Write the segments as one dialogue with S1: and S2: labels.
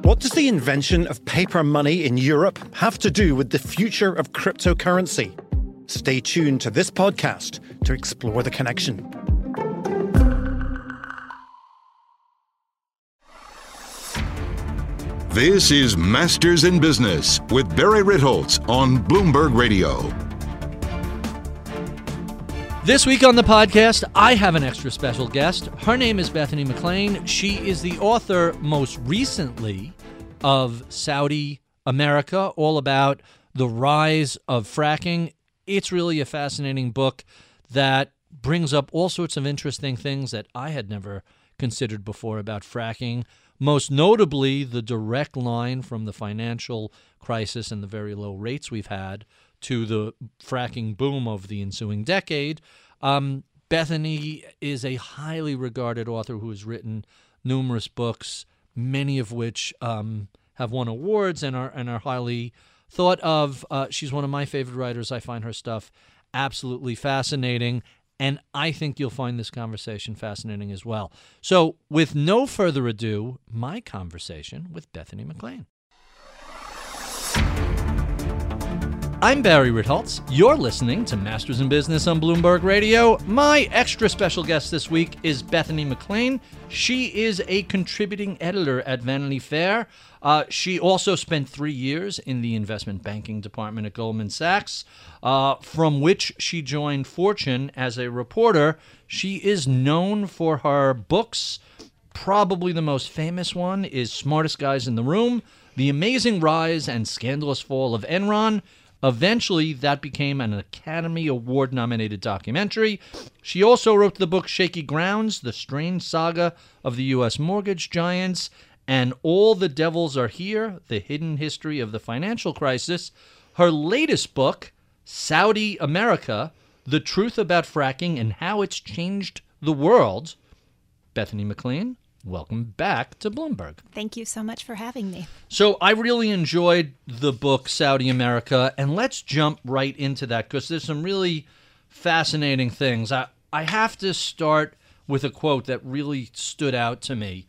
S1: What does the invention of paper money in Europe have to do with the future of cryptocurrency? Stay tuned to this podcast to explore the connection.
S2: This is Masters in Business with Barry Ritholtz on Bloomberg Radio.
S3: This week on the podcast, I have an extra special guest. Her name is Bethany McLean. She is the author, most recently, of Saudi America, all about the rise of fracking. It's really a fascinating book that brings up all sorts of interesting things that I had never considered before about fracking, most notably the direct line from the financial crisis and the very low rates we've had to the fracking boom of the ensuing decade. Bethany is a highly regarded author who has written numerous books, many of which have won awards and are highly thought of. She's one of my favorite writers. I find her stuff absolutely fascinating, and I think you'll find this conversation fascinating as well. So, with no further ado, my conversation with Bethany McLean. I'm Barry Ritholtz. You're listening to Masters in Business on Bloomberg Radio. My extra special guest this week is Bethany McLean. She is a contributing editor at Vanity Fair. She also spent 3 years in the investment banking department at Goldman Sachs, from which she joined Fortune as a reporter. She is known for her books. Probably the most famous one is Smartest Guys in the Room, The Amazing Rise and Scandalous Fall of Enron. Eventually, that became an Academy Award-nominated documentary. She also wrote the book Shaky Grounds, The Strange Saga of the U.S. Mortgage Giants, and All the Devils Are Here, The Hidden History of the Financial Crisis. Her latest book, Saudi America, The Truth About Fracking and How It's Changed the World. Bethany McLean, welcome back to Bloomberg.
S4: Thank you so much for having me.
S3: So I really enjoyed the book Saudi America, and let's jump right into that because there's some really fascinating things. I have to start with a quote that really stood out to me.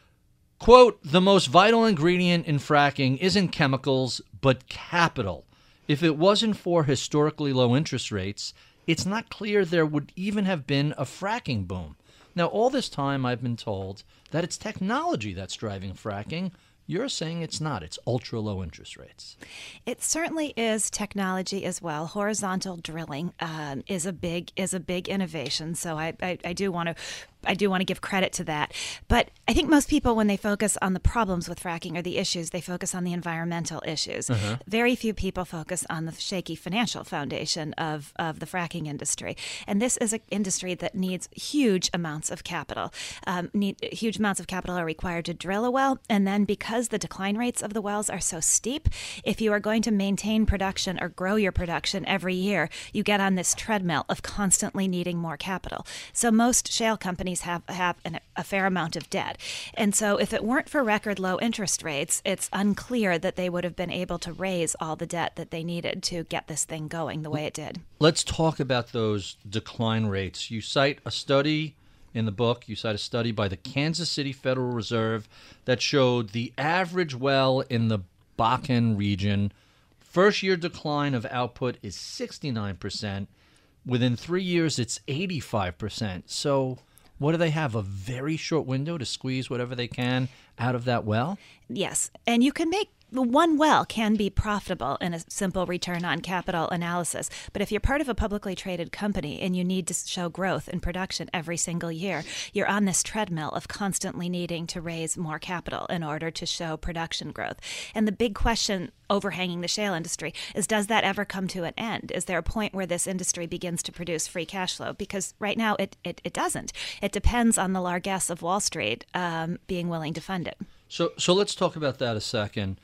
S3: Quote, "The most vital ingredient in fracking isn't chemicals, but capital. If it wasn't for historically low interest rates, it's not clear there would even have been a fracking boom." Now, all this time I've been told that it's technology that's driving fracking. You're saying it's not. It's ultra-low interest rates.
S4: It certainly is technology as well. Horizontal drilling is a big innovation. So I do want to give credit to that. But I think most people, when they focus on the problems with fracking or the issues, they focus on the environmental issues. Very few people focus on the shaky financial foundation of the fracking industry. And this is an industry that needs huge amounts of capital. Huge amounts of capital are required to drill a well. And then because the decline rates of the wells are so steep, if you are going to maintain production or grow your production every year, you get on this treadmill of constantly needing more capital. So most shale companies have a fair amount of debt. And so if it weren't for record low interest rates, it's unclear that they would have been able to raise all the debt that they needed to get this thing going the way it did.
S3: Let's talk about those decline rates. You cite a study in the book, by the Kansas City Federal Reserve that showed the average well in the Bakken region, first-year decline of output is 69%. Within 3 years, it's 85%. So what do they have, a very short window to squeeze whatever they can out of that well?
S4: Yes, and you can make one well can be profitable in a simple return on capital analysis. But if you're part of a publicly traded company and you need to show growth in production every single year, you're on this treadmill of constantly needing to raise more capital in order to show production growth. And the big question overhanging the shale industry is, does that ever come to an end? Is there a point where this industry begins to produce free cash flow? Because right now it doesn't. It depends on the largesse of Wall Street being willing to fund it.
S3: So let's talk about that a second.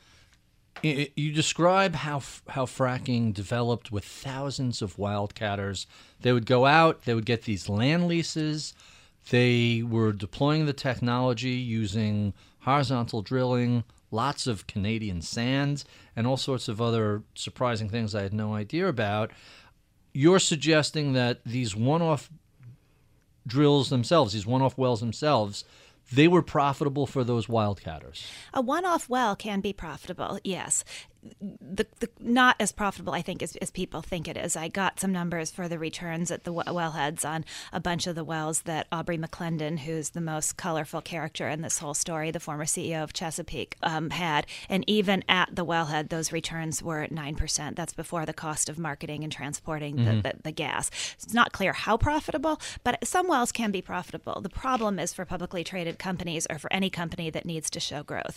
S3: You describe how fracking developed with thousands of wildcatters. They would go out, they would get these land leases, they were deploying the technology using horizontal drilling, lots of Canadian sand, and all sorts of other surprising things I had no idea about. You're suggesting that these one-off drills themselves, these one-off wells themselves, they were profitable for those wildcatters.
S4: A one-off well can be profitable, yes. The not as profitable, I think, as people think it is. I got some numbers for the returns at the wellheads on a bunch of the wells that Aubrey McClendon, who's the most colorful character in this whole story, the former CEO of Chesapeake, had. And even at the wellhead, those returns were at 9%. That's before the cost of marketing and transporting the gas. It's not clear how profitable, but some wells can be profitable. The problem is for publicly traded companies, or for any company that needs to show growth,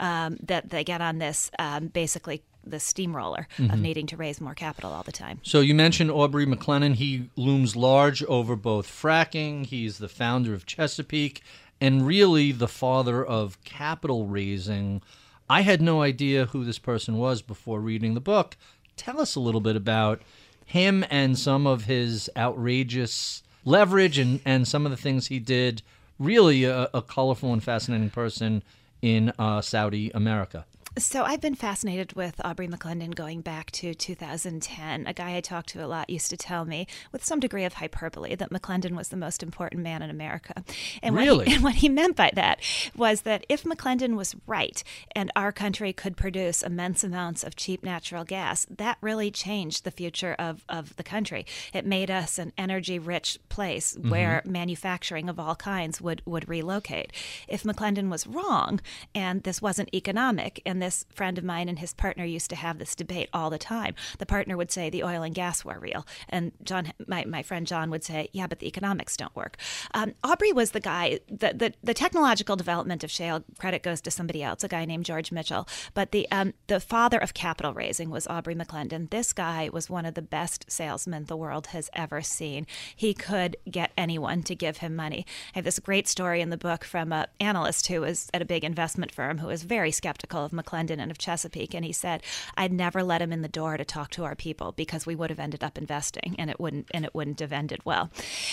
S4: that they get on this basically the steamroller of needing to raise more capital all the time.
S3: So you mentioned Aubrey McClendon. He looms large over both fracking. He's the founder of Chesapeake and really the father of capital raising. I had no idea who this person was before reading the book. Tell us a little bit about him and some of his outrageous leverage and some of the things he did. Really a colorful and fascinating person in Saudi America.
S4: So I've been fascinated with Aubrey McClendon going back to 2010. A guy I talked to a lot used to tell me, with some degree of hyperbole, that McClendon was the most important man in America. And
S3: really?
S4: What he meant by that was that if McClendon was right and our country could produce immense amounts of cheap natural gas, that really changed the future of the country. It made us an energy-rich place where manufacturing of all kinds would relocate. If McClendon was wrong and this wasn't economic, and this friend of mine and his partner used to have this debate all the time. The partner would say the oil and gas were real, and John, my friend John, would say, yeah, but the economics don't work. Aubrey was the guy, the technological development of shale, credit goes to somebody else, a guy named George Mitchell, but the father of capital raising was Aubrey McClendon. This guy was one of the best salesmen the world has ever seen. He could get anyone to give him money. I have this great story in the book from an analyst who was at a big investment firm who was very skeptical of McClendon and of Chesapeake, and he said, I'd never let him in the door to talk to our people because we would have ended up investing, and it wouldn't have ended well.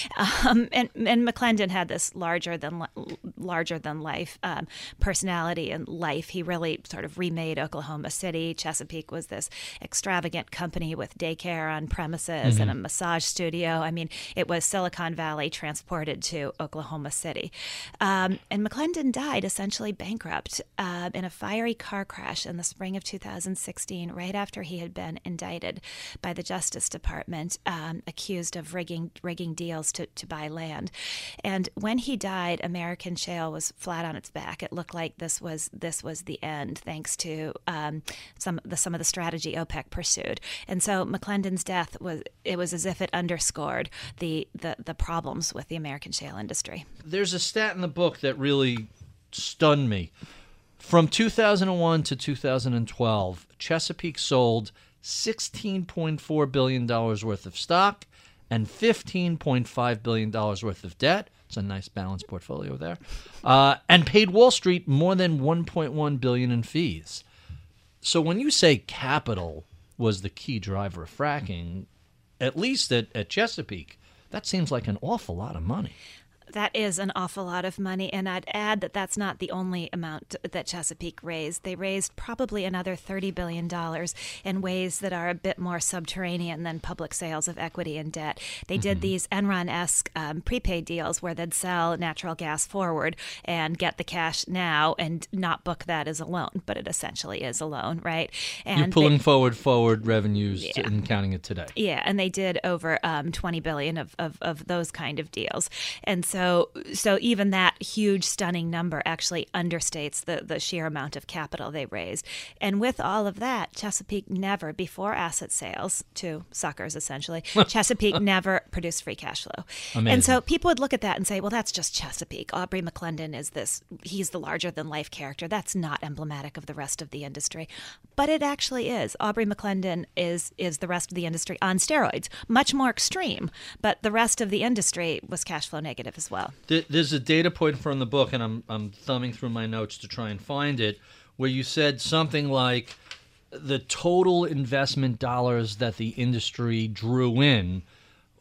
S4: And McClendon had this larger than life personality and life. He really sort of remade Oklahoma City. Chesapeake was this extravagant company with daycare on premises and a massage studio. I mean, it was Silicon Valley transported to Oklahoma City. And McClendon died essentially bankrupt in a fiery car crash in the spring of 2016, right after he had been indicted by the Justice Department, accused of rigging deals to buy land. And when he died, American shale was flat on its back. It looked like this was the end, thanks to some of the strategy OPEC pursued. And so McClendon's death was as if it underscored the problems with the American shale industry.
S3: There's a stat in the book that really stunned me. From 2001 to 2012, Chesapeake sold $16.4 billion worth of stock and $15.5 billion worth of debt. It's a nice balanced portfolio there. And paid Wall Street more than $1.1 billion in fees. So when you say capital was the key driver of fracking, at least at Chesapeake, that seems like an awful lot of money.
S4: That is an awful lot of money, and I'd add that that's not the only amount that Chesapeake raised. They raised probably another $30 billion in ways that are a bit more subterranean than public sales of equity and debt. They did these Enron-esque prepaid deals where they'd sell natural gas forward and get the cash now and not book that as a loan, but it essentially is a loan, right? And
S3: you're pulling forward revenues and counting it today.
S4: Yeah, and they did over $20 billion of those kind of deals. And so even that huge, stunning number actually understates the sheer amount of capital they raised. And with all of that, Chesapeake never, before asset sales to suckers essentially, Chesapeake never produced free cash flow.
S3: Amazing.
S4: And so people would look at that and say, well, that's just Chesapeake. Aubrey McClendon he's the larger-than-life character. That's not emblematic of the rest of the industry. But it actually is. Aubrey McClendon is the rest of the industry on steroids, much more extreme. But the rest of the industry was cash flow negative as well.
S3: There's a data point from the book, and I'm thumbing through my notes to try and find it, where you said something like the total investment dollars that the industry drew in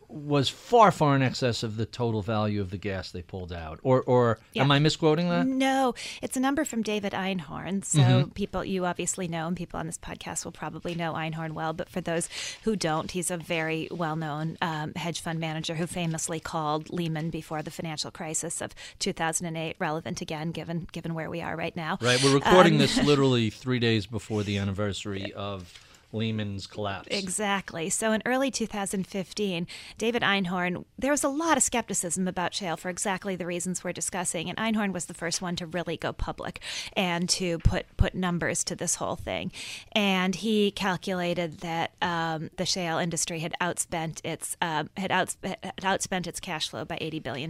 S3: was far, far in excess of the total value of the gas they pulled out. Or am I misquoting that?
S4: No, it's a number from David Einhorn. So people, you obviously know, and people on this podcast will probably know Einhorn well. But for those who don't, he's a very well-known hedge fund manager who famously called Lehman before the financial crisis of 2008 relevant again, given where we are right now.
S3: Right. We're recording this literally 3 days before the anniversary of Lehman's collapse.
S4: Exactly. So in early 2015, David Einhorn, there was a lot of skepticism about shale for exactly the reasons we're discussing. And Einhorn was the first one to really go public and to put numbers to this whole thing. And he calculated that the shale industry had outspent its cash flow by $80 billion.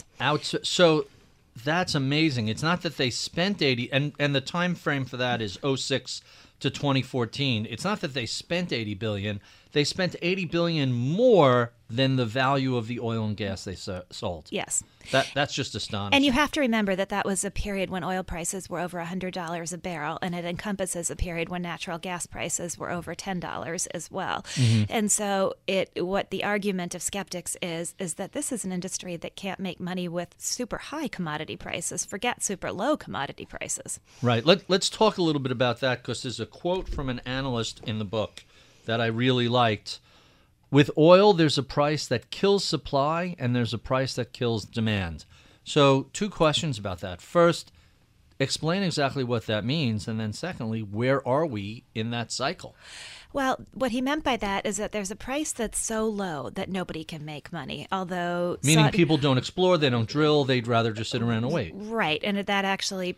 S3: So that's amazing. It's not that they spent 80, and the time frame for that is 06 to 2014. It's not that they spent 80 billion. They spent 80 billion more than the value of the oil and gas they sold.
S4: Yes.
S3: That's just astonishing.
S4: And you have to remember that was a period when oil prices were over $100 a barrel, and it encompasses a period when natural gas prices were over $10 as well. And so what the argument of skeptics is that this is an industry that can't make money with super high commodity prices. Forget super low commodity prices.
S3: Right. Let's talk a little bit about that, because there's a quote from an analyst in the book that I really liked. With oil, there's a price that kills supply, and there's a price that kills demand. So 2 questions about that. First, explain exactly what that means. And then secondly, where are we in that cycle?
S4: Well, what he meant by that is that there's a price that's so low that nobody can make money. Although
S3: meaning people don't explore, they don't drill, they'd rather just sit around and wait.
S4: Right, and that actually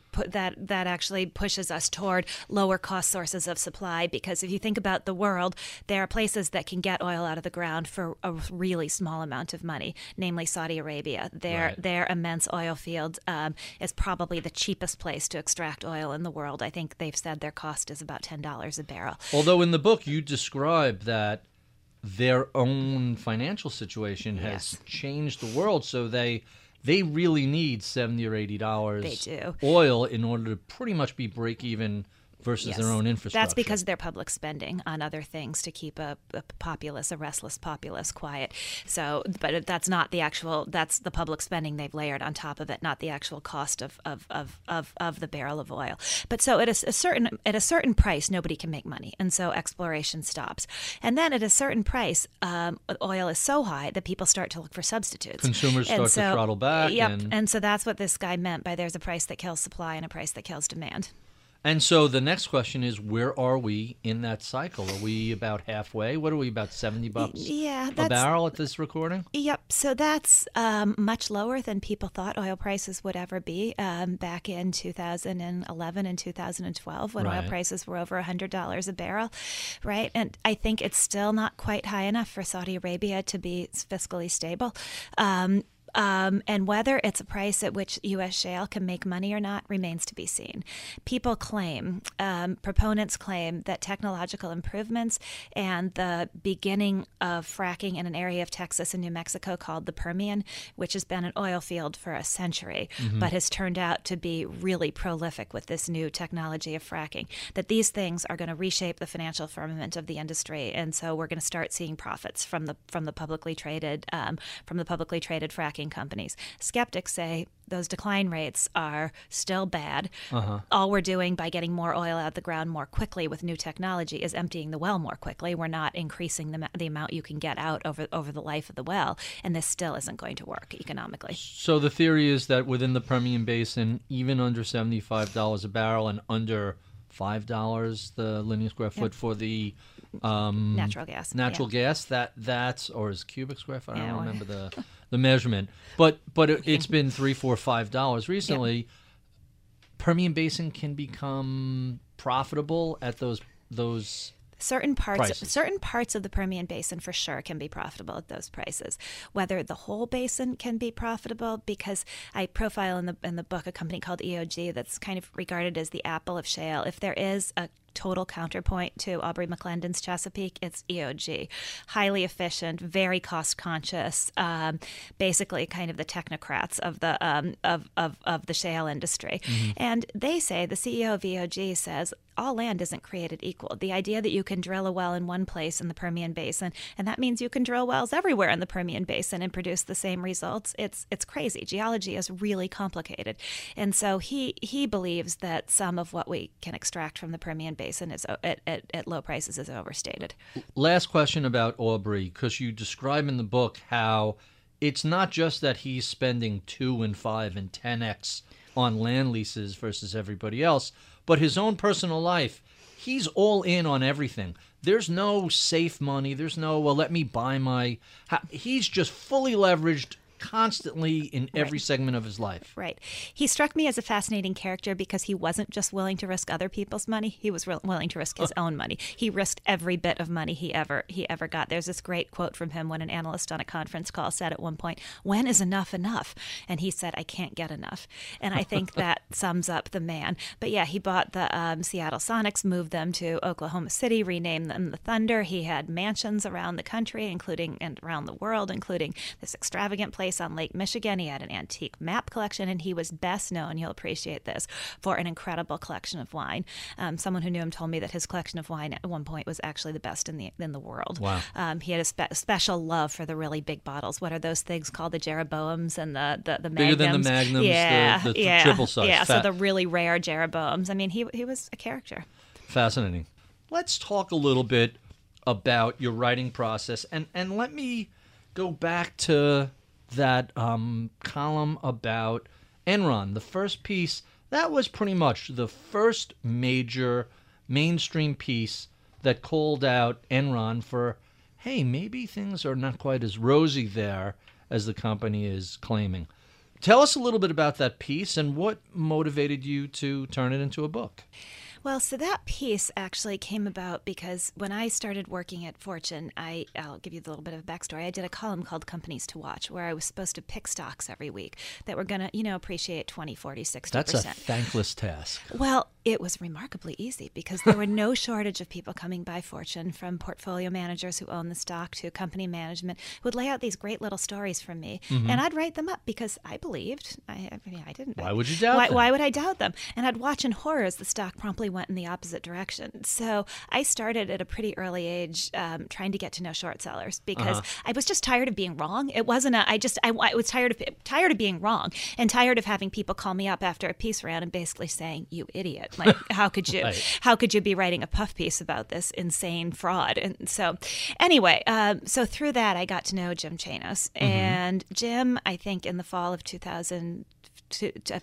S4: pushes us toward lower cost sources of supply, because if you think about the world, there are places that can get oil out of the ground for a really small amount of money, namely Saudi Arabia. Their immense oil field is probably the cheapest place to extract oil in the world. I think they've said their cost is about $10 a barrel.
S3: Although in the book you describe that their own financial situation has changed the world, so they really need $70 or $80 oil in order to pretty much be break even versus their own infrastructure.
S4: That's because of their public spending on other things to keep a restless populace quiet. So, but that's not the actual, that's the public spending they've layered on top of it, not the actual cost of the barrel of oil. But so at a certain price, nobody can make money, and so exploration stops. And then at a certain price, oil is so high that people start to look for substitutes.
S3: Consumers start to throttle back.
S4: Yep, and so that's what this guy meant by there's a price that kills supply and a price that kills demand.
S3: And so the next question is, where are we in that cycle? Are we about halfway? What are we, about $70 a barrel at this recording?
S4: Yep. So that's much lower than people thought oil prices would ever be back in 2011 and 2012 when oil prices were over $100 a barrel, right? And I think it's still not quite high enough for Saudi Arabia to be fiscally stable. And whether it's a price at which U.S. shale can make money or not remains to be seen. People claim, proponents claim, that technological improvements and the beginning of fracking in an area of Texas and New Mexico called the Permian, which has been an oil field for a century, but has turned out to be really prolific with this new technology of fracking, that these things are going to reshape the financial firmament of the industry. And so we're going to start seeing profits from the publicly traded fracking companies. Skeptics say those decline rates are still bad. All we're doing by getting more oil out of the ground more quickly with new technology is emptying the well more quickly. We're not increasing the amount you can get out over the life of the well, and this still isn't going to work economically. So
S3: the theory is that within the Permian Basin, even under $75 a barrel and under $5 the linear square foot for the
S4: natural gas,
S3: that's, or is cubic square foot? I don't remember the measurement, but it's been $3, $4, $5 recently. Permian Basin can become profitable at those
S4: certain parts
S3: prices.
S4: of the Permian Basin for sure can be profitable at those prices. Whether the whole basin can be profitable, because I profile in the book a company called EOG that's kind of regarded as the Apple of shale. If there is a total counterpoint to Aubrey McClendon's Chesapeake, it's EOG. Highly efficient, very cost conscious, basically kind of the technocrats of the shale industry. And they say, the CEO of EOG says, all land isn't created equal. The idea that you can drill a well in one place in the Permian Basin, and that means you can drill wells everywhere in the Permian Basin and produce the same results, it's crazy. Geology is really complicated. And so he believes that some of what we can extract from the Permian Basin is at low prices is overstated.
S3: Last question about Aubrey, because you describe in the book how it's not just that he's spending 2 and 5 and 10x on land leases versus everybody else, but his own personal life, he's all in on everything. There's no safe money. There's no, well, let me buy my... He's just fully leveraged constantly in every segment of his life.
S4: Right. He struck me as a fascinating character because he wasn't just willing to risk other people's money. He was willing to risk his own money. He risked every bit of money he ever got. There's this great quote from him when an analyst on a conference call said at one point, "When is enough enough?" And he said, "I can't get enough." And I think that sums up the man. But yeah, he bought the Seattle Sonics, moved them to Oklahoma City, renamed them the Thunder. He had mansions around the country, and around the world, including this extravagant place on Lake Michigan. He had an antique map collection, and he was best known, you'll appreciate this, for an incredible collection of wine. Someone who knew him told me that his collection of wine at one point was actually the best in the world.
S3: Wow.
S4: He had a special love for the really big bottles. What are those things called? The Jeroboams and the Magnums.
S3: Bigger than the Magnums, the triple size.
S4: Yeah, so the really rare Jeroboams. I mean, he was a character.
S3: Fascinating. Let's talk a little bit about your writing process, and let me go back to that column about Enron. The first piece, that was pretty much the first major mainstream piece that called out Enron for, hey, maybe things are not quite as rosy there as the company is claiming. Tell us a little bit about that piece and what motivated you to turn it into a book.
S4: Well, so that piece actually came about because when I started working at Fortune, I'll give you a little bit of a backstory. I did a column called Companies to Watch, where I was supposed to pick stocks every week that were going to, appreciate 20, 40, 60%.
S3: That's a thankless task.
S4: Well, it was remarkably easy because there were no shortage of people coming by Fortune, from portfolio managers who own the stock to company management, who would lay out these great little stories from me, and I'd write them up because I believed. I didn't.
S3: Why would you doubt them?
S4: Why would I doubt them? And I'd watch in horror as the stock promptly went in the opposite direction. So I started at a pretty early age trying to get to know short sellers because I was just tired of being wrong. It wasn't I was tired of being wrong and tired of having people call me up after a piece ran and basically saying, "You idiot." Like, how could you? Right. How could you be writing a puff piece about this insane fraud? And so, anyway, so through that, I got to know Jim Chanos, and Jim, I think, in the fall of 2000, said,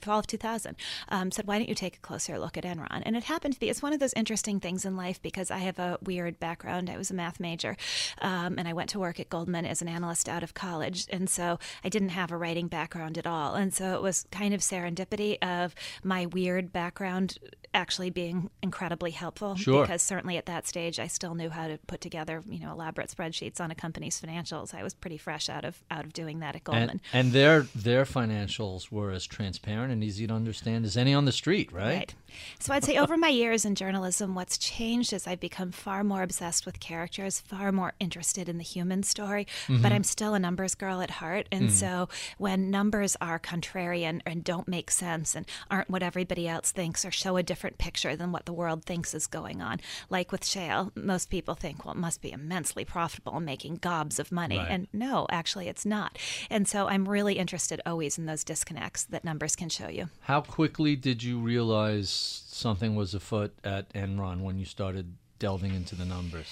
S4: "Why don't you take a closer look at Enron?" And it happened to be, it's one of those interesting things in life because I have a weird background. I was a math major, and I went to work at Goldman as an analyst out of college, and so I didn't have a writing background at all. And so it was kind of serendipity of my weird background actually being incredibly helpful.
S3: Sure.
S4: Because certainly at that stage, I still knew how to put together, elaborate spreadsheets on a company's financials. I was pretty fresh out of doing that at Goldman.
S3: And their financials were as transparent and easy to understand as any on the street, right?
S4: So I'd say over my years in journalism, what's changed is I've become far more obsessed with characters, far more interested in the human story, but I'm still a numbers girl at heart. And so when numbers are contrarian and don't make sense and aren't what everybody else thinks or show a different picture than what the world thinks is going on, like with shale, most people think, well, it must be immensely profitable, making gobs of money.
S3: Right.
S4: And no, actually it's not. And so I'm really interested always in those disconnects that numbers can show you.
S3: How quickly did you realize something was afoot at Enron when you started delving into the numbers?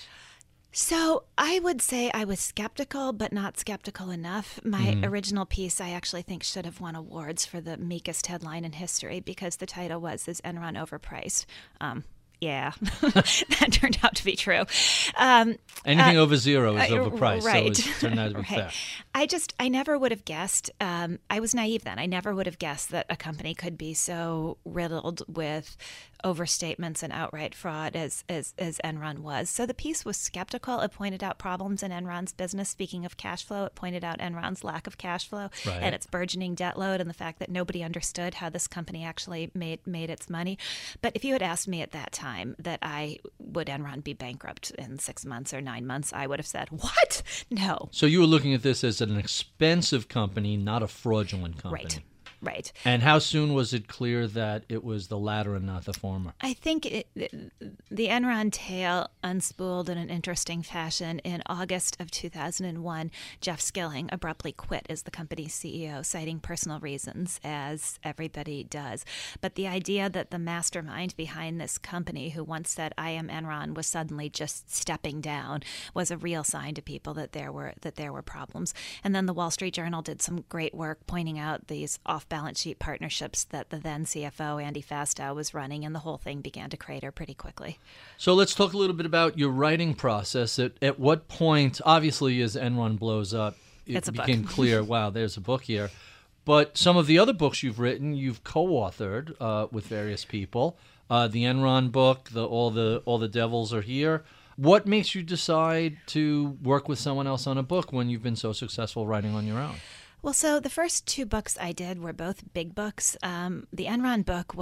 S4: So I would say I was skeptical, but not skeptical enough. My original piece, I actually think, should have won awards for the meekest headline in history because the title was, "Is Enron Overpriced?" Yeah, that turned out to be true.
S3: Anything over zero is overpriced,
S4: right.
S3: so it turned out to be fair.
S4: I never would have guessed. I was naive then. I never would have guessed that a company could be so riddled with overstatements and outright fraud as Enron was. So the piece was skeptical. It pointed out problems in Enron's business. Speaking of cash flow, it pointed out Enron's lack of cash flow and its burgeoning debt load and the fact that nobody understood how this company actually made its money. But if you had asked me at that time that would Enron be bankrupt in 6 months or 9 months, I would have said, what? No.
S3: So you were looking at this as an expensive company, not a fraudulent company.
S4: Right.
S3: And how soon was it clear that it was the latter and not the former?
S4: I think the Enron tale unspooled in an interesting fashion. In August of 2001, Jeff Skilling abruptly quit as the company's CEO, citing personal reasons, as everybody does. But the idea that the mastermind behind this company, who once said, "I am Enron," was suddenly just stepping down was a real sign to people that there were problems. And then the Wall Street Journal did some great work pointing out these off-balance sheet partnerships that the then CFO, Andy Fastow, was running, and the whole thing began to crater pretty quickly.
S3: So let's talk a little bit about your writing process. At what point, obviously, as Enron blows up, it became clear, wow, there's a book here. But some of the other books you've written, you've co-authored with various people. The Enron book, All the Devils Are Here. What makes you decide to work with someone else on a book when you've been so successful writing on your own?
S4: Well, so the first two books I did were both big books. The Enron book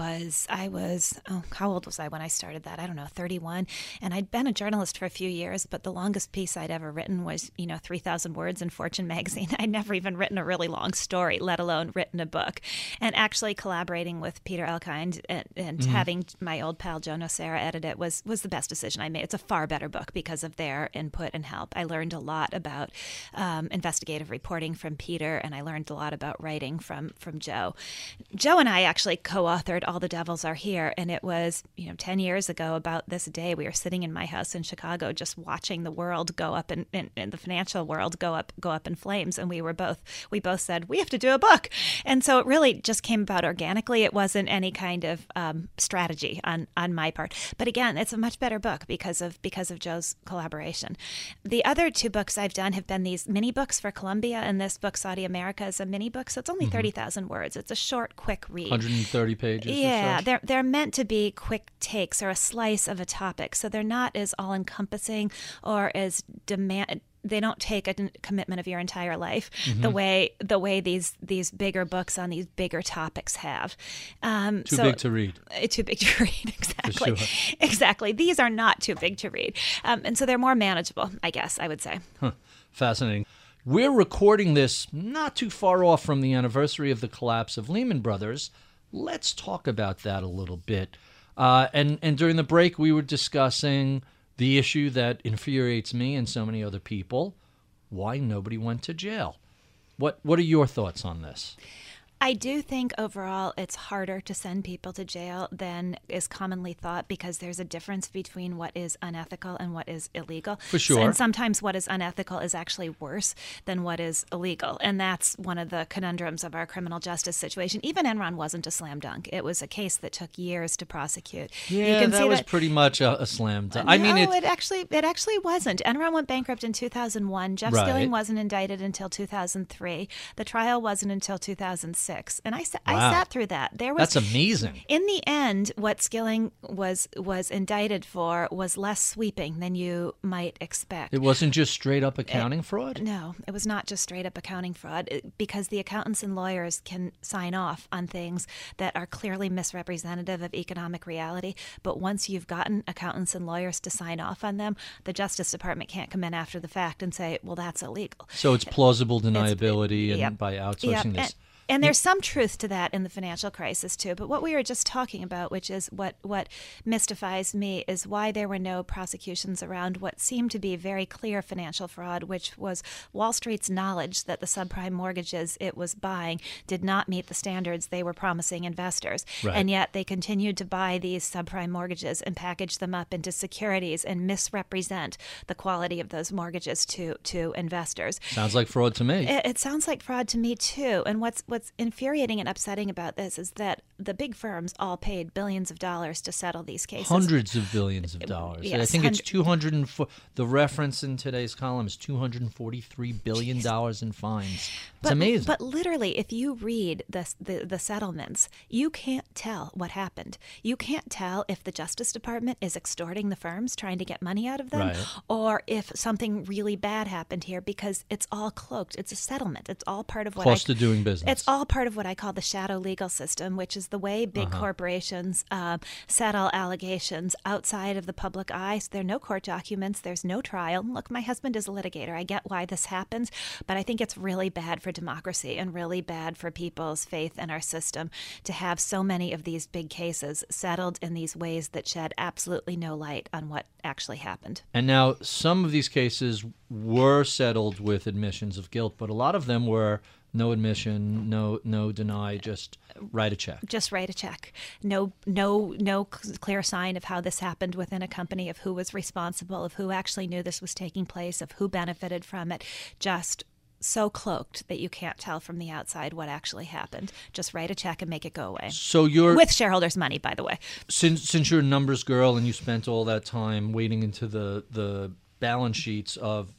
S4: how old was I when I started that? I don't know, 31. And I'd been a journalist for a few years, but the longest piece I'd ever written was, 3,000 words in Fortune magazine. I'd never even written a really long story, let alone written a book. And actually collaborating with Peter Elkind and having my old pal Joe Nocera edit it was the best decision I made. It's a far better book because of their input and help. I learned a lot about investigative reporting from Peter, and I learned a lot about writing from Joe. Joe and I actually co-authored All the Devils Are Here, and it was 10 years ago about this day. We were sitting in my house in Chicago just watching the world go up in the financial world go up in flames, and we both said, we have to do a book. And so it really just came about organically. It wasn't any kind of strategy on my part. But again, it's a much better book because of Joe's collaboration. The other two books I've done have been these mini books for Columbia, and this book, Saudi America, is a mini book, so it's only 30,000 words. It's a short, quick read.
S3: 130 pages.
S4: Yeah, they're meant to be quick takes or a slice of a topic, so they're not as all-encompassing or as they don't take a commitment of your entire life the way these bigger books on these bigger topics have.
S3: Too big to read.
S4: Too big to read, exactly.
S3: Sure.
S4: Exactly. These are not too big to read, and so they're more manageable, I guess I would say.
S3: Fascinating. We're recording this not too far off from the anniversary of the collapse of Lehman Brothers. Let's talk about that a little bit. And during the break, we were discussing the issue that infuriates me and so many other people, why nobody went to jail. What are your thoughts on this?
S4: I do think overall it's harder to send people to jail than is commonly thought because there's a difference between what is unethical and what is illegal.
S3: For sure.
S4: And sometimes what is unethical is actually worse than what is illegal. And that's one of the conundrums of our criminal justice situation. Even Enron wasn't a slam dunk. It was a case that took years to prosecute.
S3: Yeah, that was pretty much a slam dunk.
S4: It actually wasn't. Enron went bankrupt in 2001. Jeff Skilling wasn't indicted until 2003. The trial wasn't until 2006. And I sat through that. That's
S3: amazing.
S4: In the end, what Skilling was indicted for was less sweeping than you might expect.
S3: It wasn't just straight up accounting fraud?
S4: No, it was not just straight up accounting fraud because the accountants and lawyers can sign off on things that are clearly misrepresentative of economic reality. But once you've gotten accountants and lawyers to sign off on them, the Justice Department can't come in after the fact and say, well, that's illegal.
S3: So it's plausible deniability and by outsourcing this.
S4: And there's some truth to that in the financial crisis, too. But what we were just talking about, which is what mystifies me, is why there were no prosecutions around what seemed to be very clear financial fraud, which was Wall Street's knowledge that the subprime mortgages it was buying did not meet the standards they were promising investors.
S3: Right.
S4: And yet they continued to buy these subprime mortgages and package them up into securities and misrepresent the quality of those mortgages to investors.
S3: Sounds like fraud to me.
S4: It sounds like fraud to me, too. And what's what's infuriating and upsetting about this is that the big firms all paid billions of dollars to settle these cases.
S3: Hundreds of billions of dollars.
S4: Yes,
S3: I think it's 204. The reference in today's column is $243 billion in fines. It's amazing.
S4: But literally, if you read the settlements, you can't tell what happened. You can't tell if the Justice Department is extorting the firms, trying to get money out of them,
S3: Right.
S4: or if something really bad happened here, because it's all cloaked. It's a settlement. It's all part of what
S3: Cost of doing business.
S4: It's all part of what I call the shadow legal system, which is the way big corporations settle allegations outside of the public eye. So there are no court documents. There's no trial. Look, my husband is a litigator. I get why this happens, but I think it's really bad for democracy and really bad for people's faith in our system to have so many of these big cases settled in these ways that shed absolutely no light on what actually happened.
S3: And now some of these cases were settled with admissions of guilt, but a lot of them were no admission, no deny, just write a check.
S4: Just write a check. No clear sign of how this happened within a company, of who was responsible, of who actually knew this was taking place, of who benefited from it. Just so cloaked that you can't tell from the outside what actually happened. Just write a check and make it go away.
S3: So you're
S4: With shareholders' money, by the way.
S3: since you're a numbers girl and you spent all that time wading into the balance sheets of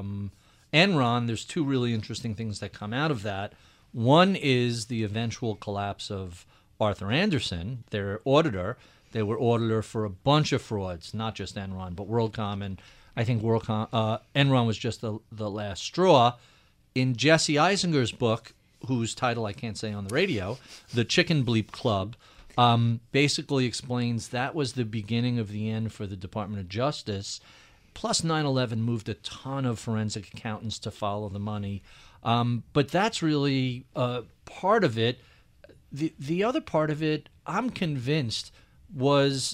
S3: Enron, there's two really interesting things that come out of that. One is the eventual collapse of Arthur Andersen, their auditor. They were auditor for a bunch of frauds, not just Enron, but WorldCom, and I think Enron was just the last straw. In Jesse Eisinger's book, whose title I can't say on the radio, The Chicken Bleep Club, basically explains that was the beginning of the end for the Department of Justice. Plus 9/11 moved a ton of forensic accountants to follow the money. But that's really part of it. The other part of it, I'm convinced, was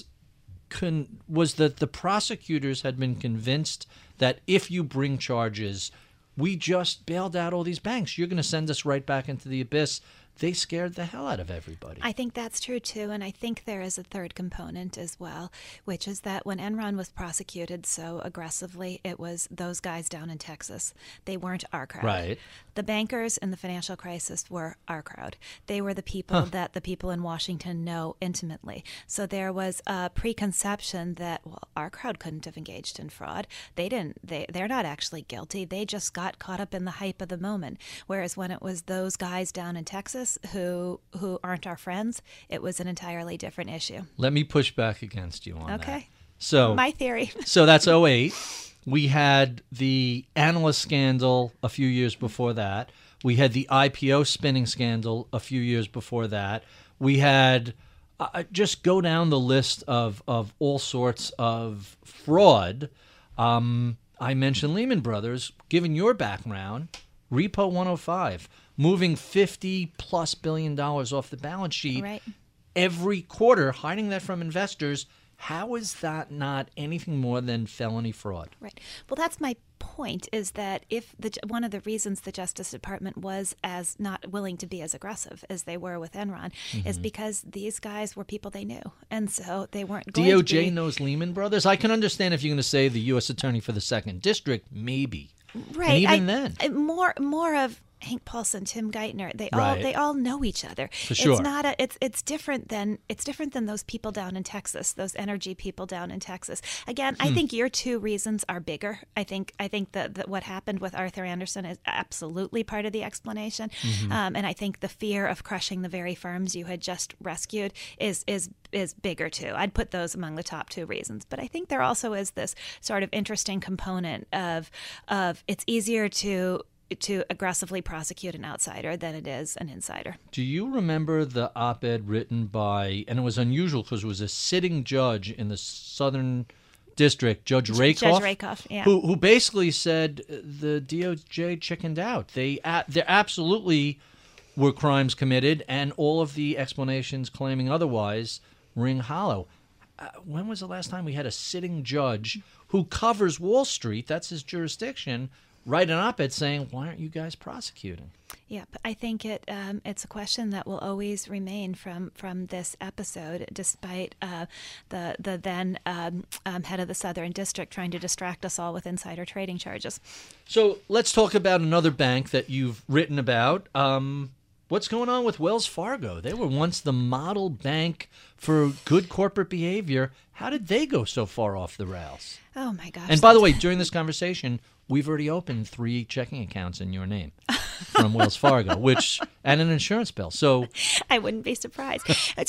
S3: that the prosecutors had been convinced that if you bring charges, we just bailed out all these banks. You're going to send us right back into the abyss. They scared the hell out of everybody.
S4: I think that's true, too. And I think there is a third component as well, which is that when Enron was prosecuted so aggressively, it was those guys down in Texas. They weren't our crowd.
S3: Right.
S4: The bankers in the financial crisis were our crowd. They were the people that the people in Washington know intimately. So there was a preconception that, well, our crowd couldn't have engaged in fraud. They're not actually guilty. They just got caught up in the hype of the moment. Whereas when it was those guys down in Texas who aren't our friends, it was an entirely different issue.
S3: Let me push back against you on that.
S4: Okay.
S3: So
S4: My theory.
S3: So that's 2008. We had the analyst scandal a few years before that. We had the IPO spinning scandal a few years before that. We had just go down the list of all sorts of fraud. I mentioned Lehman Brothers. Given your background, Repo 105, moving $50+ billion off the balance sheet
S4: Right.
S3: every quarter, hiding that from investors. How is that not anything more than felony fraud?
S4: Right. Well, that's my point, is that if one of the reasons the Justice Department was as not willing to be as aggressive as they were with Enron is because these guys were people they knew. And so they weren't going to
S3: DOJ
S4: be...
S3: knows Lehman Brothers? I can understand if you're going to say the U.S. Attorney for the Second District, maybe.
S4: Right.
S3: And even then.
S4: More of Hank Paulson, Tim Geithner,
S3: Right.
S4: they all know each other.
S3: For sure.
S4: It's not it's different than those people down in Texas, those energy people down in Texas. Again, I think your two reasons are bigger. I think that what happened with Arthur Andersen is absolutely part of the explanation, and I think the fear of crushing the very firms you had just rescued is bigger too. I'd put those among the top two reasons. But I think there also is this sort of interesting component of it's easier to aggressively prosecute an outsider than it is an insider.
S3: Do you remember the op-ed written by, and it was unusual because it was a sitting judge in the Southern District, Judge Rakoff?
S4: Judge Rakoff, yeah.
S3: Who basically said the DOJ chickened out. There absolutely were crimes committed, and all of the explanations claiming otherwise ring hollow. When was the last time we had a sitting judge who covers Wall Street, that's his jurisdiction, write an op-ed saying, why aren't you guys prosecuting?
S4: Yeah, but I think it's a question that will always remain from this episode, despite the then head of the Southern District trying to distract us all with insider trading charges.
S3: So let's talk about another bank that you've written about, what's going on with Wells Fargo? They were once the model bank for good corporate behavior. How did they go so far off the rails?
S4: Oh, my gosh.
S3: And by the way, during this conversation, we've already opened 3 checking accounts in your name from Wells Fargo, and an insurance bill. So
S4: I wouldn't be surprised.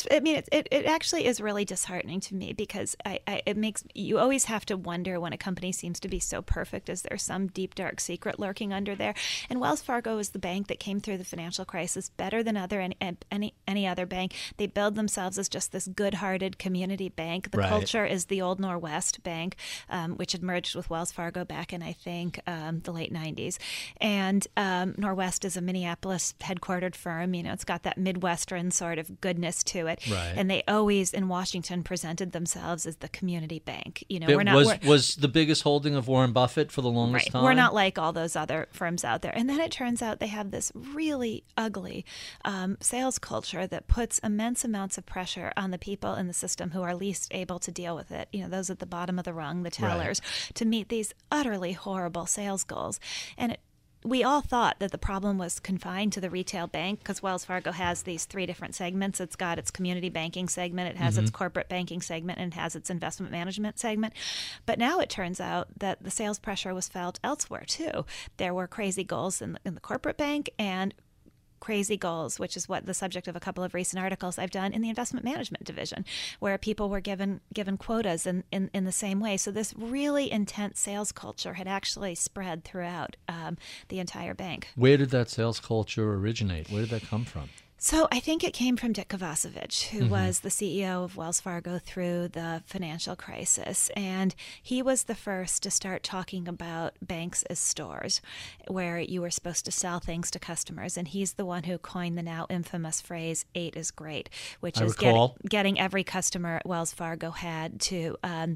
S4: It actually is really disheartening to me because it makes you always have to wonder when a company seems to be so perfect. Is there some deep, dark secret lurking under there? And Wells Fargo is the bank that came through the financial crisis better than any other bank. They build themselves as just this good-hearted community bank. The culture is the old Norwest Bank, which had merged with Wells Fargo back in, I think, the late 90s. And Norwest is a Minneapolis headquartered firm. It's got that Midwestern sort of goodness to it.
S3: Right.
S4: And they always, in Washington, presented themselves as the community bank.
S3: Was the biggest holding of Warren Buffett for the longest time.
S4: We're not like all those other firms out there. And then it turns out they have this really ugly sales culture that puts immense amounts of pressure on the people in the system who are least able to deal with it. Those at the bottom of the rung, the tellers, to meet these utterly horrible sales goals. And we all thought that the problem was confined to the retail bank because Wells Fargo has these 3 different segments. It's got its community banking segment, it has its corporate banking segment, and it has its investment management segment. But now it turns out that the sales pressure was felt elsewhere too. There were crazy goals in the corporate bank and crazy goals, which is what the subject of a couple of recent articles I've done in the investment management division, where people were given quotas in the same way. So this really intense sales culture had actually spread throughout the entire bank.
S3: Where did that sales culture originate? Where did that come from?
S4: So I think it came from Dick Kovacevich, who was the CEO of Wells Fargo through the financial crisis. And he was the first to start talking about banks as stores, where you were supposed to sell things to customers. And he's the one who coined the now infamous phrase, 8 is great, which is getting every customer at Wells Fargo had to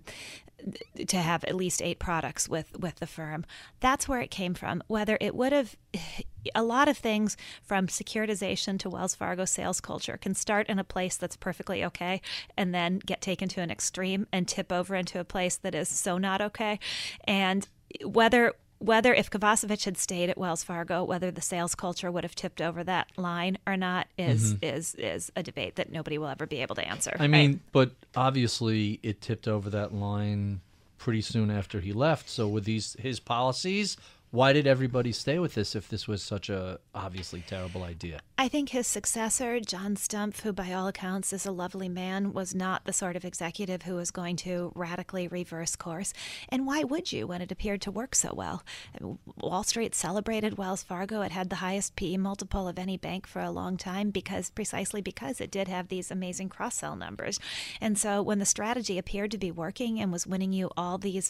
S4: have at least 8 products with the firm. That's where it came from. Whether it would have, a lot of things from securitization to Wells Fargo sales culture can start in a place that's perfectly okay and then get taken to an extreme and tip over into a place that is so not okay. And whether if Kovacevich had stayed at Wells Fargo, whether the sales culture would have tipped over that line or not is a debate that nobody will ever be able to answer.
S3: I mean, but obviously it tipped over that line pretty soon after he left. So with his policies, why did everybody stay with this if this was such a obviously terrible idea?
S4: I think his successor, John Stumpf, who by all accounts is a lovely man, was not the sort of executive who was going to radically reverse course. And why would you when it appeared to work so well? Wall Street celebrated Wells Fargo. It had the highest PE multiple of any bank for a long time precisely because it did have these amazing cross-sell numbers. And so when the strategy appeared to be working and was winning you all this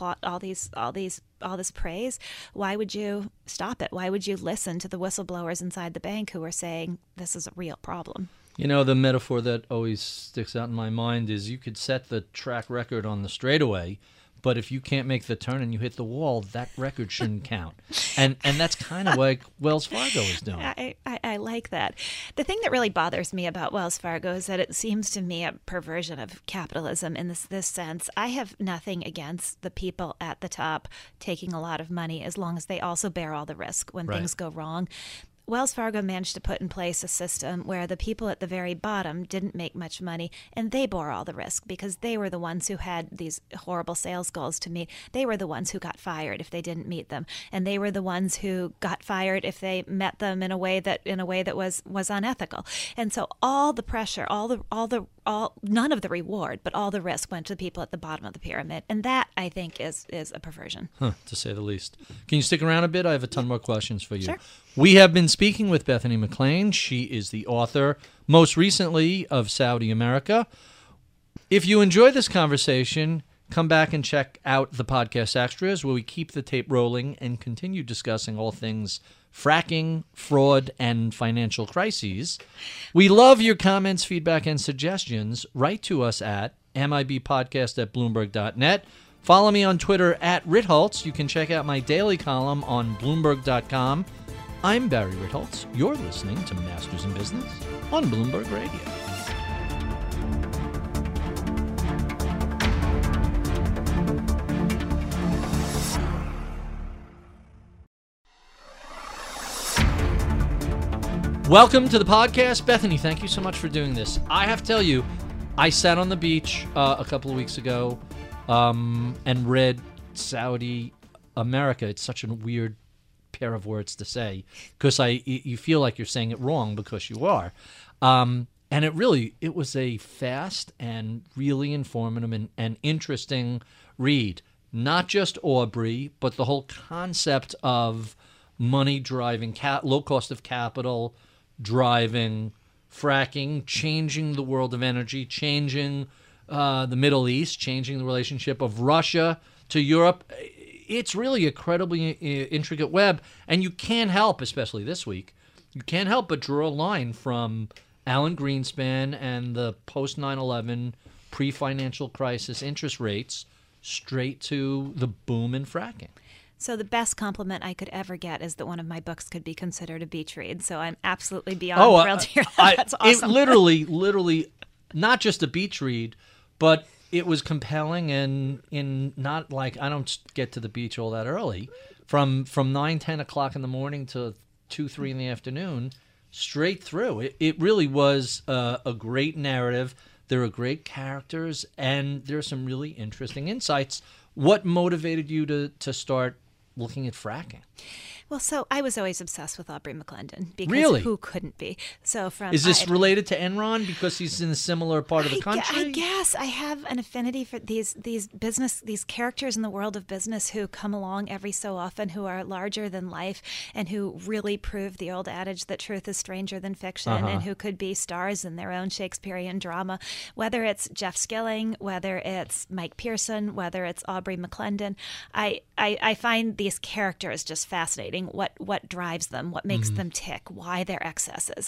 S4: praise, why would you stop it? Why would you listen to the whistleblowers inside the bank who were saying this is a real problem?
S3: The metaphor that always sticks out in my mind is you could set the track record on the straightaway, but if you can't make the turn and you hit the wall, that record shouldn't count. And that's kind of like Wells Fargo is doing.
S4: I like that. The thing that really bothers me about Wells Fargo is that it seems to me a perversion of capitalism in this sense. I have nothing against the people at the top taking a lot of money as long as they also bear all the risk when things go wrong. Wells Fargo managed to put in place a system where the people at the very bottom didn't make much money, and they bore all the risk because they were the ones who had these horrible sales goals to meet. They were the ones who got fired if they didn't meet them, and they were the ones who got fired if they met them in a way that was unethical. And so all the pressure, none of the reward, but all the risk went to the people at the bottom of the pyramid, and that I think is a perversion.
S3: To say the least. Can you stick around a bit? I have a ton more questions for you.
S4: Sure.
S3: We have been speaking with Bethany McLean. She is the author, most recently, of Saudi America. If you enjoy this conversation, come back and check out the podcast extras where we keep the tape rolling and continue discussing all things fracking, fraud, and financial crises. We love your comments, feedback, and suggestions. Write to us at mibpodcast@bloomberg.net. Follow me on Twitter at Ritholtz. You can check out my daily column on Bloomberg.com. I'm Barry Ritholtz. You're listening to Masters in Business on Bloomberg Radio. Welcome to the podcast. Bethany, thank you so much for doing this. I have to tell you, I sat on the beach a couple of weeks ago and read Saudi America. It's such a weird pair of words to say because you feel like you're saying it wrong because you are. And it was a fast and really informative and interesting read. Not just Aubrey, but the whole concept of money driving, low cost of capital, driving fracking, changing the world of energy, changing the Middle East, changing the relationship of Russia to Europe. It's really an incredibly intricate web, and you can't help, especially this week, you can't help but draw a line from Alan Greenspan and the post 9/11 pre-financial crisis interest rates straight to the boom in fracking.
S4: So the best compliment I could ever get is that one of my books could be considered a beach read. So I'm absolutely beyond thrilled to hear that. That's awesome.
S3: It literally, not just a beach read, but it was compelling and in not like I don't get to the beach all that early. From 9, 10 o'clock in the morning to 2, 3 in the afternoon, straight through. It really was a great narrative. There are great characters, and there are some really interesting insights. What motivated you to start looking at fracking?
S4: Well, so I was always obsessed with Aubrey McClendon because
S3: really?
S4: Who couldn't be? So
S3: is this related to Enron because he's in a similar part of the country?
S4: I guess I have an affinity for these characters in the world of business who come along every so often, who are larger than life, and who really prove the old adage that truth is stranger than fiction, and who could be stars in their own Shakespearean drama. Whether it's Jeff Skilling, whether it's Mike Pearson, whether it's Aubrey McClendon, I find these characters just fascinating. What drives them, what makes them tick, why their excesses.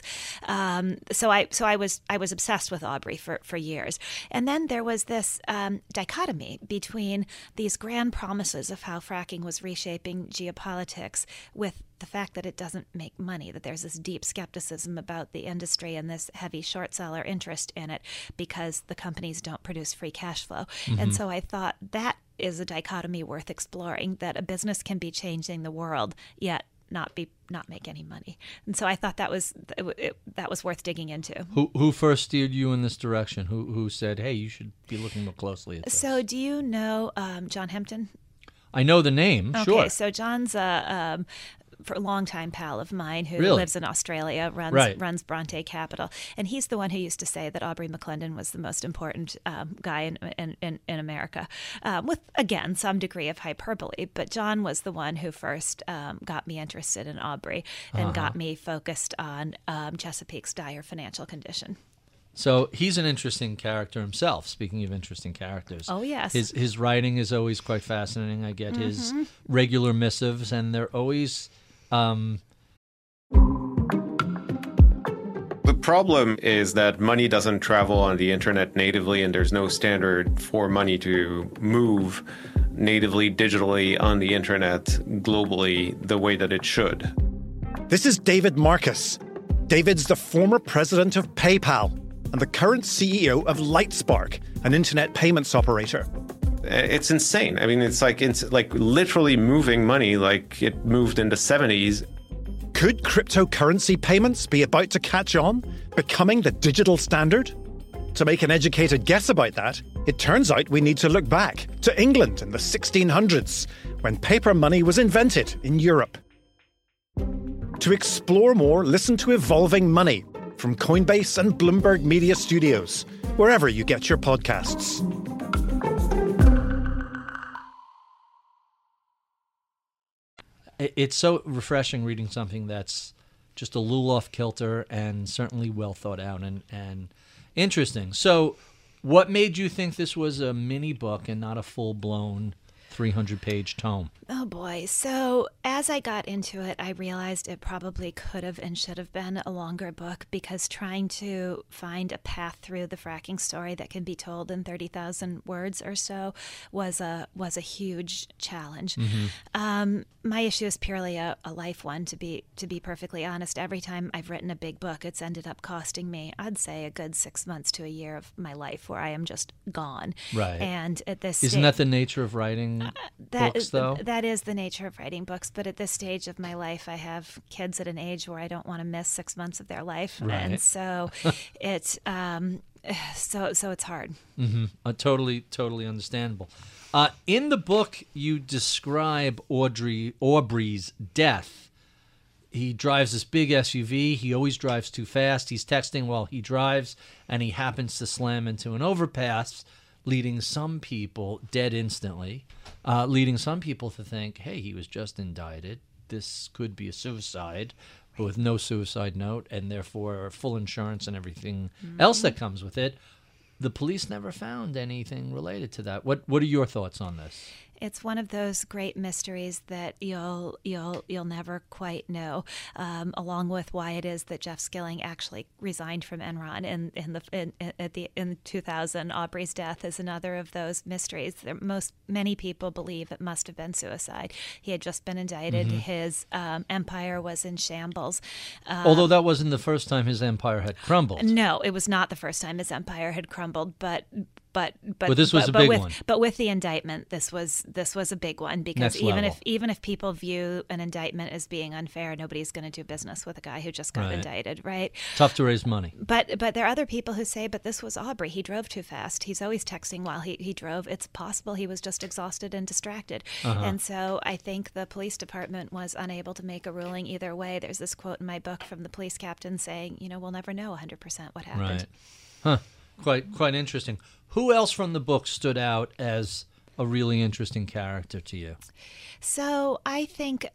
S4: So I was obsessed with Aubrey for years. And then there was this dichotomy between these grand promises of how fracking was reshaping geopolitics with the fact that it doesn't make money, that there's this deep skepticism about the industry and this heavy short seller interest in it because the companies don't produce free cash flow. And so I thought that is a dichotomy worth exploring, that a business can be changing the world yet not make any money. And so I thought that was worth digging into.
S3: Who first steered you in this direction? Who said, hey, you should be looking more closely at this?
S4: So do you know John Hempton?
S3: I know the name, sure.
S4: Okay, so John's a longtime pal of mine who lives in Australia, runs Bronte Capital, and he's the one who used to say that Aubrey McClendon was the most important guy in America, with, again, some degree of hyperbole. But John was the one who first got me interested in Aubrey and got me focused on Chesapeake's dire financial condition.
S3: So he's an interesting character himself. Speaking of interesting characters.
S4: Oh, yes.
S3: His writing is always quite fascinating. I get his regular missives, and they're always...
S5: The problem is that money doesn't travel on the internet natively, and there's no standard for money to move natively, digitally on the internet globally the way that it should.
S1: This is David Marcus. David's the former president of PayPal and the current CEO of Lightspark, an internet payments operator.
S5: It's insane. I mean, it's like literally moving money like it moved in the 70s.
S1: Could cryptocurrency payments be about to catch on, becoming the digital standard? To make an educated guess about that, it turns out we need to look back to England in the 1600s, when paper money was invented in Europe. To explore more, listen to Evolving Money from Coinbase and Bloomberg Media Studios, wherever you get your podcasts.
S3: It's so refreshing reading something that's just a little off kilter and certainly well thought out and interesting. So what made you think this was a mini book and not a full-blown 300-page tome?
S4: Oh, boy. So as I got into it, I realized it probably could have and should have been a longer book, because trying to find a path through the fracking story that can be told in 30,000 words or so was a huge challenge. My issue is purely a life one, to be perfectly honest. Every time I've written a big book, it's ended up costing me, I'd say, a good 6 months to a year of my life where I am just gone.
S3: Right.
S4: And at this
S3: Isn't that the nature of writing writing books, though?
S4: That is the nature of writing books. But at this stage of my life, I have kids at an age where I don't want to miss 6 months of their life,
S3: Right.
S4: and so it's so it's hard.
S3: Totally understandable. In the book, you describe Aubrey's death. He drives this big SUV. He always drives too fast. He's texting while he drives, and he happens to slam into an overpass, leading some people dead instantly, leading some people to think, hey, he was just indicted. This could be a suicide, but with no suicide note, and therefore full insurance and everything else that comes with it. The police never found anything related to that. What are your thoughts on this?
S4: It's one of those great mysteries that you'll never quite know, along with why it is that Jeff Skilling actually resigned from Enron in 2000. Aubrey's death is another of those mysteries. Many people believe it must have been suicide. He had just been indicted. His empire was in shambles.
S3: Although that wasn't the first time his empire had crumbled.
S4: No, it was not the first time his empire had crumbled, but
S3: this was a big one.
S4: But with the indictment, this was a big one, because
S3: Next level.
S4: even if people view an indictment as being unfair, nobody's going to do business with a guy who just got
S3: Right.
S4: indicted, right?
S3: Tough to raise money.
S4: But there are other people who say, but this was Aubrey. He drove too fast. He's always texting while he drove. It's possible he was just exhausted and distracted. And so I think the police department was unable to make a ruling either way. There's this quote in my book from the police captain saying, we'll never know 100% what happened.
S3: Right. Huh. Quite interesting. Who else from the book stood out as a really interesting character to you?
S4: So I think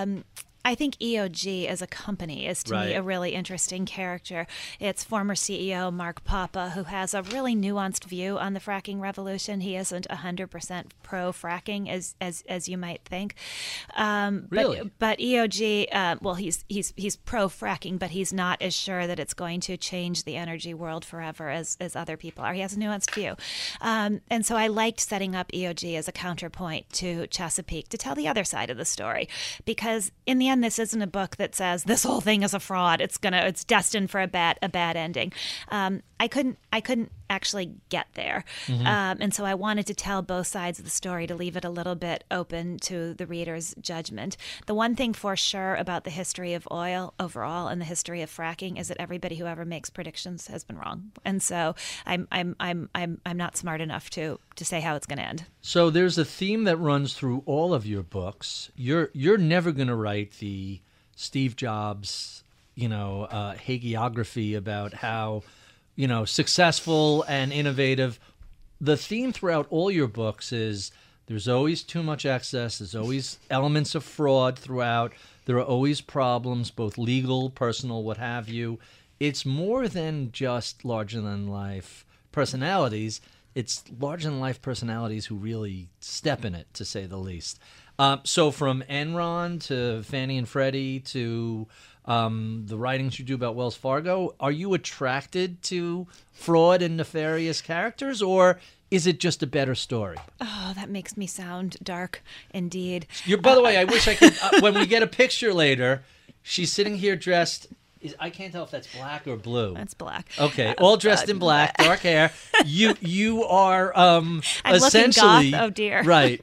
S4: EOG as a company is to me
S3: Right.
S4: a really interesting character. Its former CEO, Mark Papa, who has a really nuanced view on the fracking revolution. He isn't 100% pro-fracking as you might think.
S3: Really?
S4: But EOG, well, he's pro-fracking, but he's not as sure that it's going to change the energy world forever as other people are. He has a nuanced view. And so I liked setting up EOG as a counterpoint to Chesapeake to tell the other side of the story, because in the end, this isn't a book that says this whole thing is a fraud. It's destined for a bad ending. I couldn't actually get there, and so I wanted to tell both sides of the story to leave it a little bit open to the reader's judgment. The one thing for sure about the history of oil overall and the history of fracking is that everybody who ever makes predictions has been wrong, and so I'm not smart enough to say how it's going to end.
S3: So there's a theme that runs through all of your books. You're never going to write the Steve Jobs, hagiography about how, successful and innovative. The theme throughout all your books is there's always too much excess. There's always elements of fraud throughout. There are always problems, both legal, personal, what have you. It's more than just larger-than-life personalities. It's larger-than-life personalities who really step in it, to say the least. So from Enron to Fannie and Freddie to the writings you do about Wells Fargo, are you attracted to fraud and nefarious characters, or is it just a better story?
S4: Oh, that makes me sound dark indeed.
S3: By the way, I wish I could, when we get a picture later, she's sitting here dressed... I can't tell if that's black or blue.
S4: That's black.
S3: Okay, all dressed in black, dark hair. You are
S4: I'm
S3: essentially
S4: looking goth. Oh dear.
S3: Right.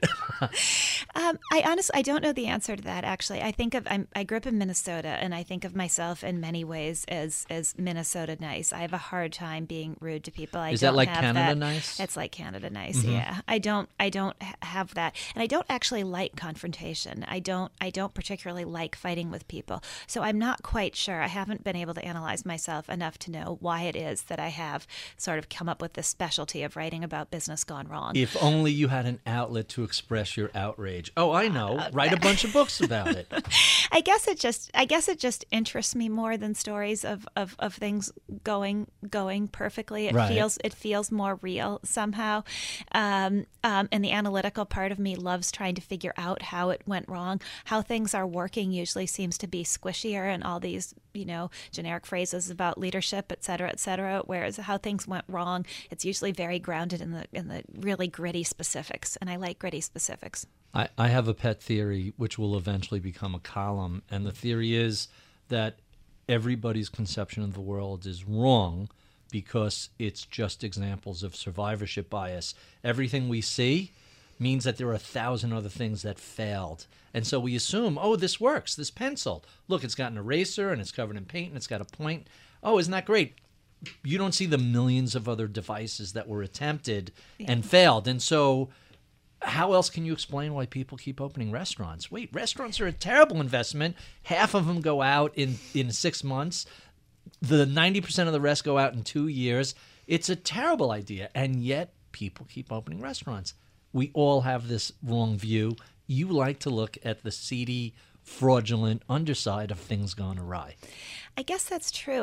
S4: I don't know the answer to that. Actually, I grew up in Minnesota, and I think of myself in many ways as Minnesota nice. I have a hard time being rude to people.
S3: Is that like Canada nice?
S4: It's like Canada nice. Yeah. I don't have that, and I don't actually like confrontation. I don't particularly like fighting with people. So I'm not quite sure. I haven't been able to analyze myself enough to know why it is that I have sort of come up with this specialty of writing about business gone wrong.
S3: If only you had an outlet to express your outrage. Oh, I know. Write a bunch of books about it.
S4: I guess it just interests me more than stories of things going perfectly. It feels more real somehow. And the analytical part of me loves trying to figure out how it went wrong. How things are working usually seems to be squishier, and all these generic phrases about leadership, et cetera, whereas how things went wrong, it's usually very grounded in the really gritty specifics, and I like gritty specifics.
S3: I have a pet theory which will eventually become a column, and the theory is that everybody's conception of the world is wrong because it's just examples of survivorship bias. Everything we see, means that there are 1,000 other things that failed. And so we assume, oh, this works, this pencil. Look, it's got an eraser and it's covered in paint and it's got a point. Oh, isn't that great? You don't see the millions of other devices that were attempted and failed. And so how else can you explain why people keep opening restaurants? Wait, restaurants are a terrible investment. Half of them go out in 6 months. The 90% of the rest go out in 2 years. It's a terrible idea. And yet people keep opening restaurants. We all have this wrong view. You like to look at the seedy, fraudulent underside of things gone awry.
S4: I guess that's true.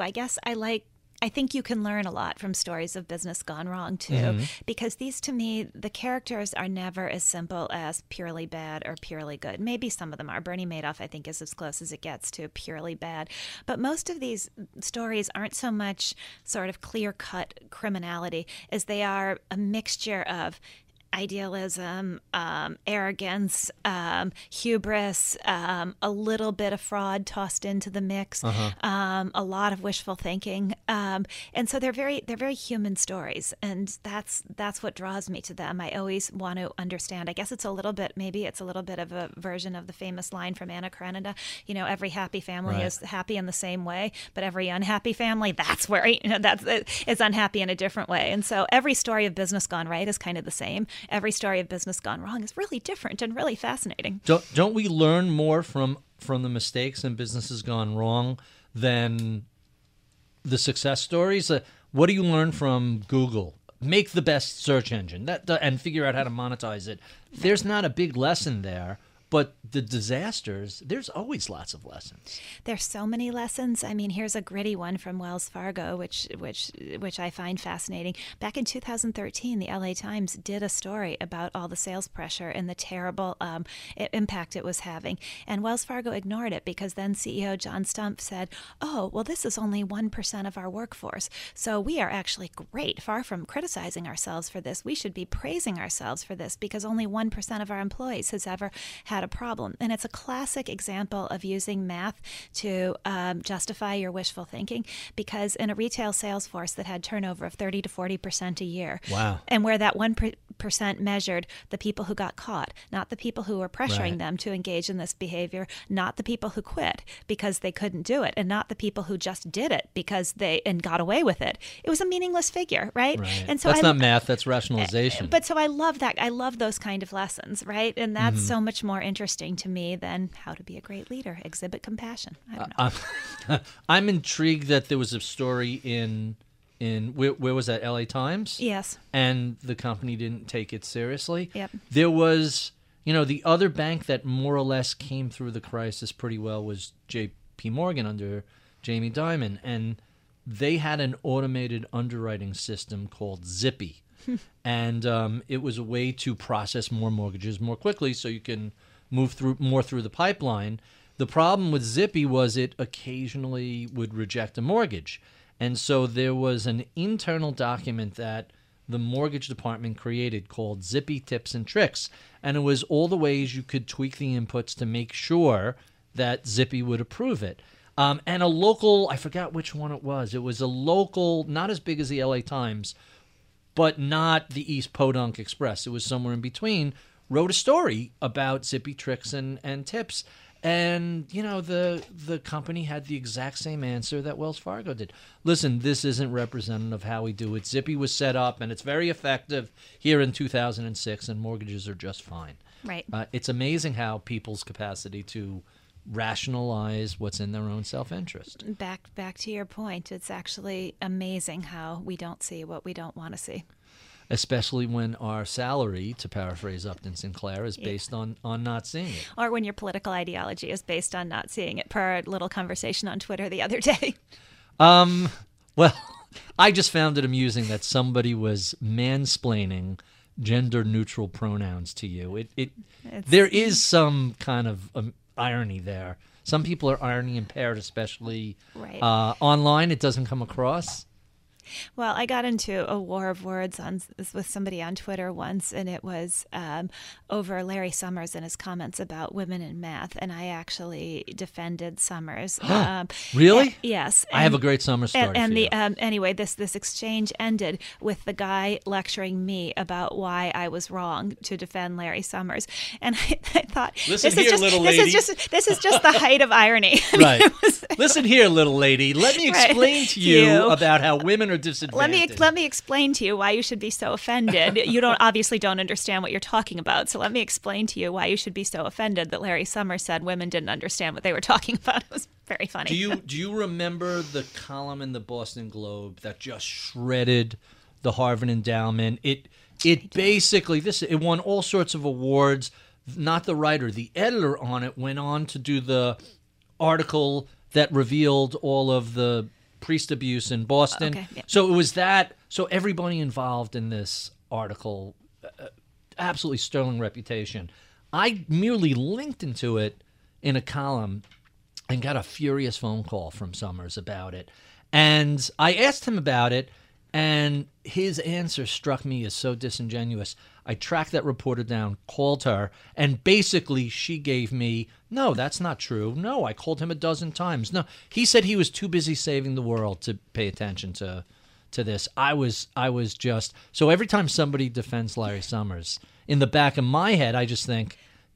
S4: I think you can learn a lot from stories of business gone wrong, too, because these, to me, the characters are never as simple as purely bad or purely good. Maybe some of them are. Bernie Madoff, I think, is as close as it gets to purely bad. But most of these stories aren't so much sort of clear-cut criminality as they are a mixture of idealism, arrogance, hubris, a little bit of fraud tossed into the mix, a lot of wishful thinking, and so they're very human stories, and that's what draws me to them. I always want to understand. I guess it's a little bit of a version of the famous line from Anna Karenina. You know, every happy family is happy in the same way, but every unhappy family, that's where is unhappy in a different way. And so every story of business gone right is kind of the same. Every story of business gone wrong is really different and really fascinating.
S3: Don't we learn more from the mistakes and businesses gone wrong than the success stories? What do you learn from Google? Make the best search engine and figure out how to monetize it. There's not a big lesson there. But the disasters, there's always lots of lessons.
S4: There's so many lessons. I mean, here's a gritty one from Wells Fargo, which I find fascinating. Back in 2013, the LA Times did a story about all the sales pressure and the terrible impact it was having. And Wells Fargo ignored it because then CEO John Stumpf said, oh, well, this is only 1% of our workforce. So we are actually great. Far from criticizing ourselves for this, we should be praising ourselves for this because only 1% of our employees has ever had a problem. And it's a classic example of using math to justify your wishful thinking, because in a retail sales force that had turnover of 30 to 40% a year,
S3: wow,
S4: and where that 1% measured the people who got caught, not the people who were pressuring them to engage in this behavior, not the people who quit because they couldn't do it, and not the people who just did it because and got away with it. It was a meaningless figure, right? And so
S3: that's not math, that's rationalization.
S4: But so I love that. I love those kind of lessons, right? And that's so much more interesting to me than how to be a great leader. Exhibit compassion. I don't know.
S3: I'm intrigued that there was a story in where was that, LA Times?
S4: Yes.
S3: And the company didn't take it seriously.
S4: Yep.
S3: There was, the other bank that more or less came through the crisis pretty well was JP Morgan under Jamie Dimon, and they had an automated underwriting system called Zippy. And it was a way to process more mortgages more quickly so you can move through the pipeline. The problem with Zippy was it occasionally would reject a mortgage. And so there was an internal document that the mortgage department created called Zippy Tips and Tricks. And it was all the ways you could tweak the inputs to make sure that Zippy would approve it. And a local, I forgot which one it was a local, not as big as the LA Times, but not the East Podunk Express. It was somewhere in between, wrote a story about Zippy tricks and tips. And, the company had the exact same answer that Wells Fargo did. Listen, this isn't representative of how we do it. Zippy was set up, and it's very effective here in 2006, and mortgages are just fine.
S4: Right.
S3: It's amazing how people's capacity to rationalize what's in their own self-interest.
S4: Back to your point, it's actually amazing how we don't see what we don't want to see.
S3: Especially when our salary, to paraphrase Upton Sinclair, is based on not seeing it.
S4: Or when your political ideology is based on not seeing it, per our little conversation on Twitter the other day.
S3: Well, I just found it amusing that somebody was mansplaining gender-neutral pronouns to you. There is some kind of irony there. Some people are irony impaired, especially online. It doesn't come across.
S4: Well, I got into a war of words with somebody on Twitter once, and it was over Larry Summers and his comments about women in math, and I actually defended Summers.
S3: Really?
S4: Yes.
S3: I have a great Summers story
S4: And
S3: for
S4: the
S3: you.
S4: anyway, this exchange ended with the guy lecturing me about why I was wrong to defend Larry Summers, and I thought,
S3: Listen here, little lady.
S4: This is just the height of irony.
S3: Right. Listen here, little lady. Let me explain to you about how women are disadvantaged.
S4: Let me explain to you why you should be so offended. You obviously don't understand what you're talking about. So let me explain to you why you should be so offended that Larry Summers said women didn't understand what they were talking about. It was very funny.
S3: Do you remember the column in the Boston Globe that just shredded the Harvard endowment? It basically it won all sorts of awards. Not the writer, the editor on it went on to do the article that revealed all of the priest abuse in Boston.
S4: Okay, yeah.
S3: So it was that. So everybody involved in this article, absolutely sterling reputation. I merely linked into it in a column and got a furious phone call from Summers about it. And I asked him about it, and his answer struck me as so disingenuous. I tracked that reporter down, called her, and basically she gave me, no, that's not true. No, I called him a dozen times. No, he said he was too busy saving the world to pay attention to this. I was just, so every time somebody defends Larry Summers, in the back of my head, I just think,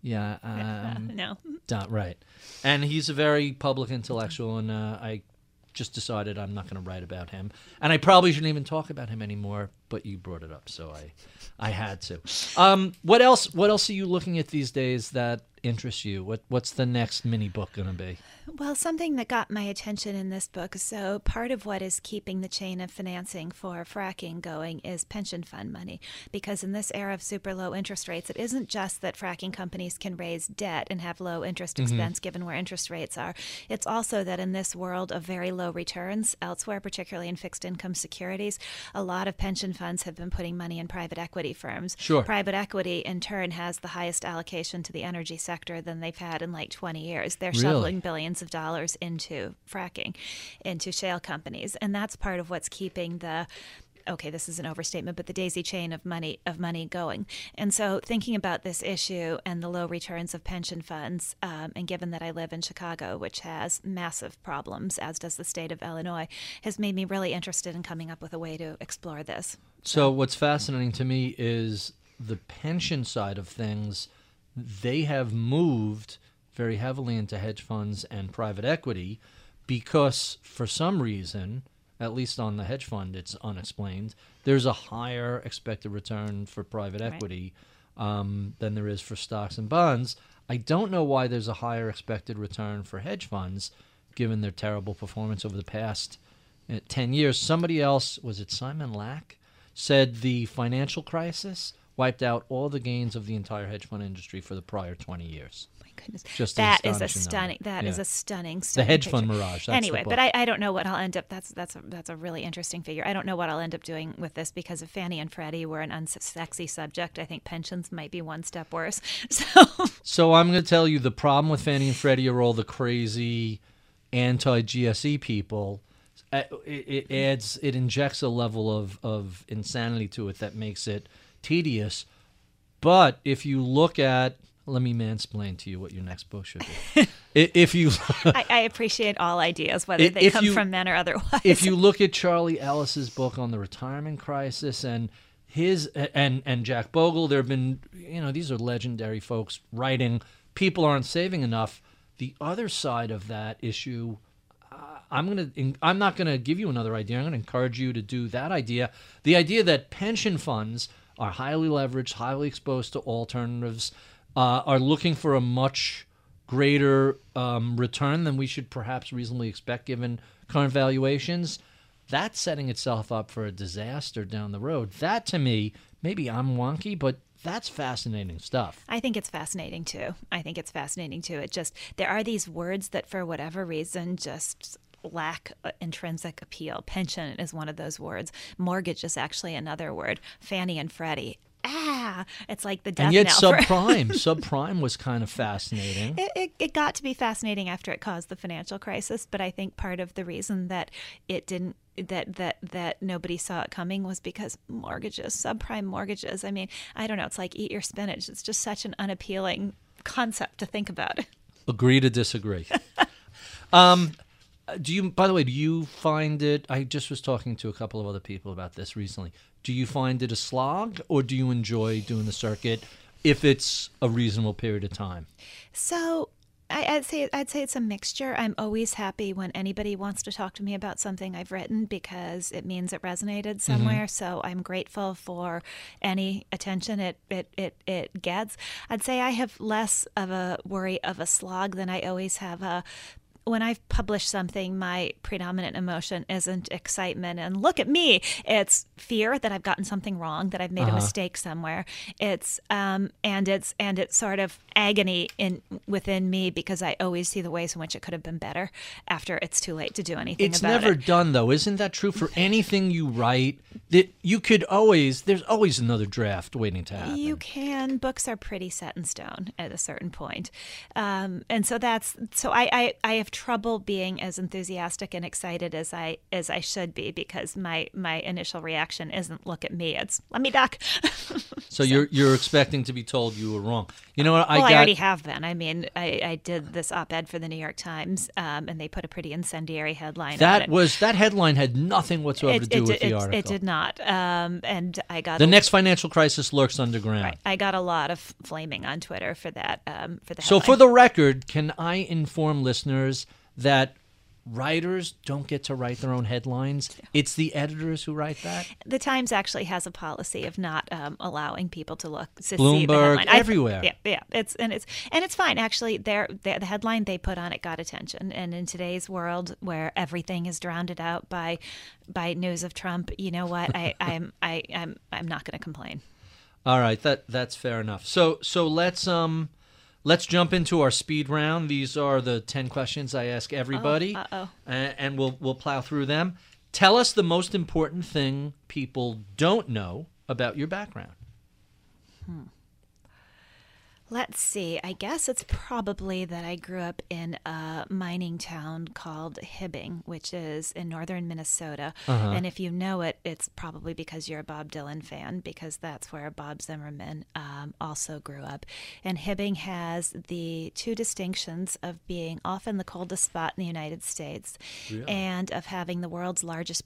S4: no.
S3: Right. And he's a very public intellectual, and I just decided I'm not going to write about him. And I probably shouldn't even talk about him anymore, but you brought it up, so I had to. What else are you looking at these days that interests you? What's the next mini book going to be?
S4: Well, something that got my attention in this book, so part of what is keeping the chain of financing for fracking going is pension fund money, because in this era of super low interest rates, it isn't just that fracking companies can raise debt and have low interest expense given where interest rates are. It's also that in this world of very low returns elsewhere, particularly in fixed income securities, a lot of pension funds have been putting money in private equity firms.
S3: Sure.
S4: Private equity, in turn, has the highest allocation to the energy sector than they've had in like 20 years. They're shoveling billions of dollars into fracking, into shale companies, and that's part of what's keeping the, okay, this is an overstatement, but the daisy chain of money going. And so thinking about this issue and the low returns of pension funds, and given that I live in Chicago, which has massive problems, as does the state of Illinois, has made me really interested in coming up with a way to explore this.
S3: So what's fascinating to me is the pension side of things. They have moved very heavily into hedge funds and private equity because for some reason, at least on the hedge fund, it's unexplained, there's a higher expected return for private equity than there is for stocks and bonds. I don't know why there's a higher expected return for hedge funds given their terrible performance over the past 10 years. Somebody else, was it Simon Lack, said the financial crisis wiped out all the gains of the entire hedge fund industry for the prior 20 years.
S4: My goodness.
S3: Just
S4: that is a
S3: astonishing
S4: stunning.
S3: number.
S4: That is
S3: Yeah.
S4: a stunning.
S3: The hedge fund
S4: picture.
S3: mirage. That's
S4: Anyway,
S3: the
S4: but
S3: book.
S4: I don't know what I'll end up. That's a really interesting figure. I don't know what I'll end up doing with this because if Fannie and Freddie were an unsexy subject, I think pensions might be one step worse.
S3: So I'm going to tell you the problem with Fannie and Freddie are all the crazy anti-GSE people. It injects a level of insanity to it that makes it tedious. But if you look at, let me mansplain to you what your next book should be. If you,
S4: I appreciate all ideas, whether they come from men or otherwise.
S3: If you look at Charlie Ellis's book on the retirement crisis and his and Jack Bogle, there have been, these are legendary folks writing. People aren't saving enough. The other side of that issue, I'm not going to give you another idea. I'm going to encourage you to do that idea. The idea that pension funds are highly leveraged, highly exposed to alternatives, are looking for a much greater return than we should perhaps reasonably expect given current valuations. That's setting itself up for a disaster down the road. That, to me, maybe I'm wonky, but that's fascinating stuff.
S4: I think it's fascinating, too. It just, there are these words that for whatever reason just lack intrinsic appeal. Pension is one of those words. Mortgage is actually another word. Fannie and Freddie. It's like the death
S3: And yet
S4: knell.
S3: subprime was kind of fascinating.
S4: It got to be fascinating after it caused the financial crisis, but I think part of the reason that it didn't that nobody saw it coming was because subprime mortgages. I mean, I don't know. It's like eat your spinach. It's just such an unappealing concept to think about.
S3: Agree to disagree. By the way, do you find it, I just was talking to a couple of other people about this recently. Do you find it a slog, or do you enjoy doing the circuit if it's a reasonable period of time?
S4: So I'd say it's a mixture. I'm always happy when anybody wants to talk to me about something I've written because it means it resonated somewhere. So I'm grateful for any attention it gets. I'd say I have less of a worry of a slog than I always have when I've published something, my predominant emotion isn't excitement and look at me. It's fear that I've gotten something wrong, that I've made a mistake somewhere. It's sort of agony within me because I always see the ways in which it could have been better after it's too late to do anything about it.
S3: It's never done, though. Isn't that true for anything you write? That you could there's always another draft waiting to happen.
S4: You can. Books are pretty set in stone at a certain point. And so I have trouble being as enthusiastic and excited as I should be because my initial reaction isn't look at me, it's let me duck.
S3: So you're expecting to be told you were wrong. You know what?
S4: I already have been. I mean, I did this op-ed for the New York Times, and they put a pretty incendiary headline on it.
S3: That headline had nothing whatsoever to do with the article.
S4: It did not. And I got
S3: the next financial crisis lurks underground.
S4: Right. I got a lot of flaming on Twitter for that.
S3: So for the record, can I inform listeners that writers don't get to write their own headlines? It's the editors who write that?
S4: The Times actually has a policy of not allowing people to see the
S3: Bloomberg,
S4: headline.
S3: everywhere.
S4: Yeah. It's fine. Actually, the headline they put on it got attention. And in today's world, where everything is drowned out by news of Trump, you know what? I'm not going to complain.
S3: All right, that's fair enough. So let's jump into our speed round. These are the 10 questions I ask everybody, and we'll plow through them. Tell us the most important thing people don't know about your background.
S4: Let's see. I guess it's probably that I grew up in a mining town called Hibbing, which is in northern Minnesota. And if you know it, it's probably because you're a Bob Dylan fan, because that's where Bob Zimmerman also grew up. And Hibbing has the two distinctions of being often the coldest spot in the United States, and of having the world's largest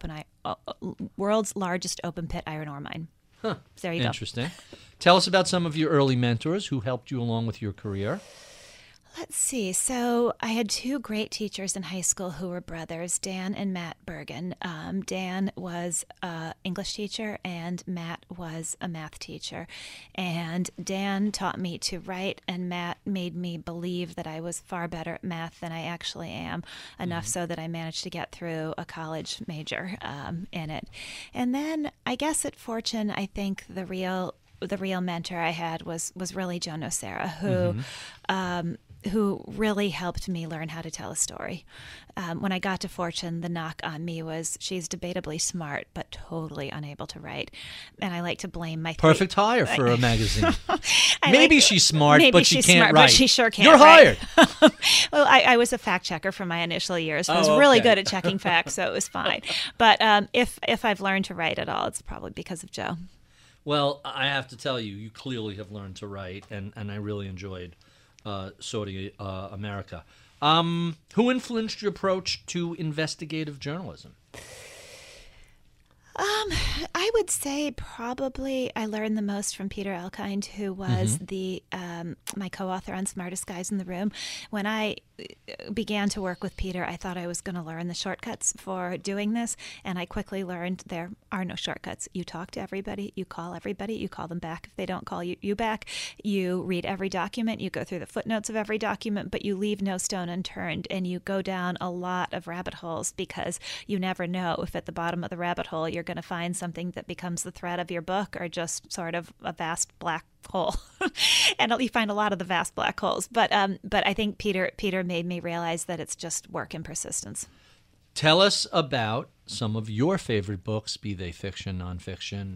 S4: open pit iron ore mine.
S3: Huh.
S4: There you go.
S3: Interesting. Tell us about some of your early mentors who helped you along with your career.
S4: Let's see. So I had two great teachers in high school who were brothers, Dan and Matt Bergen. Dan was an English teacher and Matt was a math teacher. And Dan taught me to write, and Matt made me believe that I was far better at math than I actually am, enough so that I managed to get through a college major in it. And then I guess at Fortune, I think the real mentor I had was really Joe Nocera, who really helped me learn how to tell a story. When I got to Fortune, the knock on me was she's debatably smart, but totally unable to write. And I like to blame my
S3: perfect hire for a magazine. Maybe she's smart, but she can't write.
S4: But she sure can't.
S3: You're hired.
S4: Well, I was a fact checker for my initial years. I was really good at checking facts, so it was fine. But if I've learned to write at all, it's probably because of Joe.
S3: Well, I have to tell you, you clearly have learned to write, and I really enjoyed Sorting America. Who influenced your approach to investigative journalism?
S4: I would say probably I learned the most from Peter Elkind, who was my co-author on Smartest Guys in the Room. When I began to work with Peter, I thought I was going to learn the shortcuts for doing this, and I quickly learned there are no shortcuts. You talk to everybody, you call them back if they don't call you back. You read every document, you go through the footnotes of every document, but you leave no stone unturned, and you go down a lot of rabbit holes because you never know if at the bottom of the rabbit hole you're going to find something that becomes the thread of your book or just sort of a vast black hole. And you find a lot of the vast black holes. But I think Peter made me realize that it's just work and persistence.
S3: Tell us about some of your favorite books, be they fiction, nonfiction,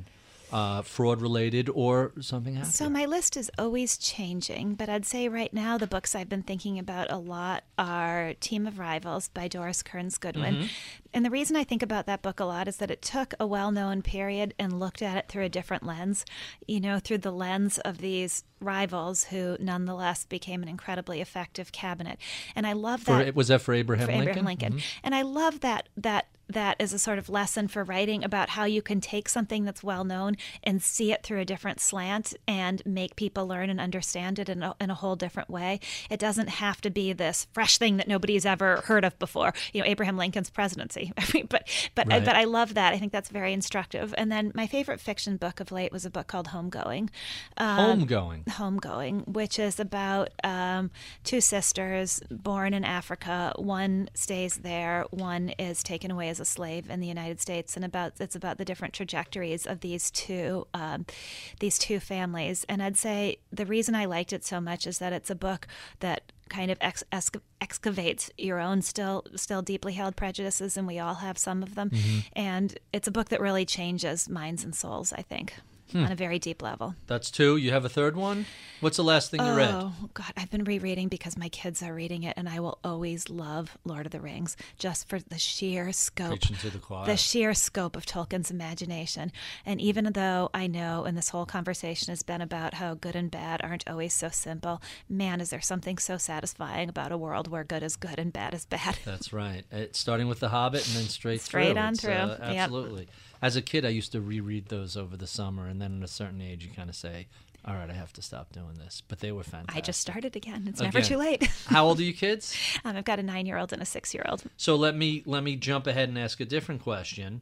S3: fraud-related or something happier?
S4: So my list is always changing, but I'd say right now the books I've been thinking about a lot are Team of Rivals by Doris Kearns Goodwin. And the reason I think about that book a lot is that it took a well-known period and looked at it through a different lens, through the lens of these rivals who nonetheless became an incredibly effective cabinet. And I love that.
S3: Was that for Abraham Lincoln?
S4: Abraham Lincoln. And I love that as a sort of lesson for writing about how you can take something that's well known and see it through a different slant and make people learn and understand it in a whole different way. It doesn't have to be this fresh thing that nobody's ever heard of before. Abraham Lincoln's presidency. But I love that. I think that's very instructive. And then my favorite fiction book of late was a book called Homegoing. Homegoing, which is about two sisters born in Africa. One stays there. One is taken away as a slave in the United States, and it's about the different trajectories of these two families. And I'd say the reason I liked it so much is that it's a book that kind of excavates your own still deeply held prejudices, and we all have some of them. And it's a book that really changes minds and souls, I think. On a very deep level.
S3: That's two. You have a third one? What's the last thing you read?
S4: Oh, God. I've been rereading because my kids are reading it, and I will always love Lord of the Rings just for the sheer scope.
S3: Preaching to the choir.
S4: The sheer scope of Tolkien's imagination. And even though I know, and this whole conversation has been about how good and bad aren't always so simple, man, is there something so satisfying about a world where good is good and bad is bad.
S3: That's right. It's starting with The Hobbit and then straight
S4: on through.
S3: Absolutely. Yep. As a kid, I used to reread those over the summer, and then at a certain age, you kind of say, all right, I have to stop doing this. But they were fantastic.
S4: I just started again. It's never too late.
S3: How old are you kids?
S4: I've got a 9-year-old and a 6-year-old.
S3: So let me jump ahead and ask a different question.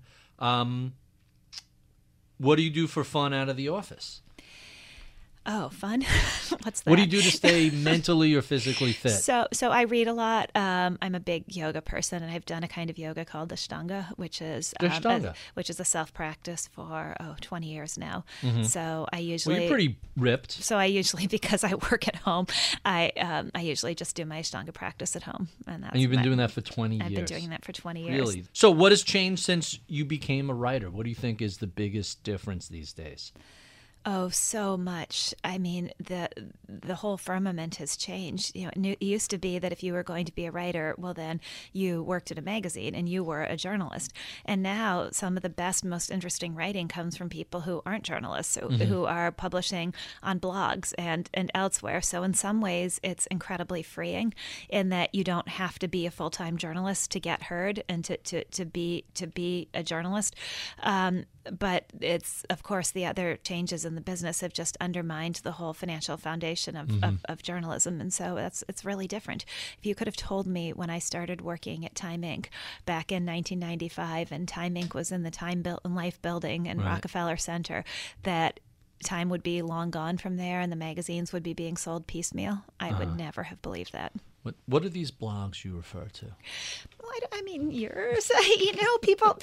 S3: What do you do for fun out of the office?
S4: Oh, fun. What's that?
S3: What do you do to stay mentally or physically fit?
S4: So I read a lot. I'm a big yoga person, and I've done a kind of yoga called Ashtanga, which is a self-practice for 20 years now. So I usually
S3: you're pretty ripped.
S4: So I usually, because I work at home, I usually just do my Ashtanga practice at home, and
S3: you've been doing that for 20 years.
S4: I've been doing that for 20 years.
S3: Really? So what has changed since you became a writer? What do you think is the biggest difference these days?
S4: Oh, so much. I mean, the whole firmament has changed. It used to be that if you were going to be a writer, well, then you worked at a magazine and you were a journalist. And now some of the best, most interesting writing comes from people who aren't journalists, who are publishing on blogs and elsewhere. So in some ways, it's incredibly freeing in that you don't have to be a full-time journalist to get heard and to be a journalist. But it's, of course, the other changes in the business have just undermined the whole financial foundation of journalism. And so it's really different. If you could have told me when I started working at Time Inc. back in 1995, and Time Inc. was in the Time Life building in Rockefeller Center, that Time would be long gone from there and the magazines would be being sold piecemeal, I would never have believed that.
S3: What are these blogs you refer to?
S4: Well, I mean, yours. People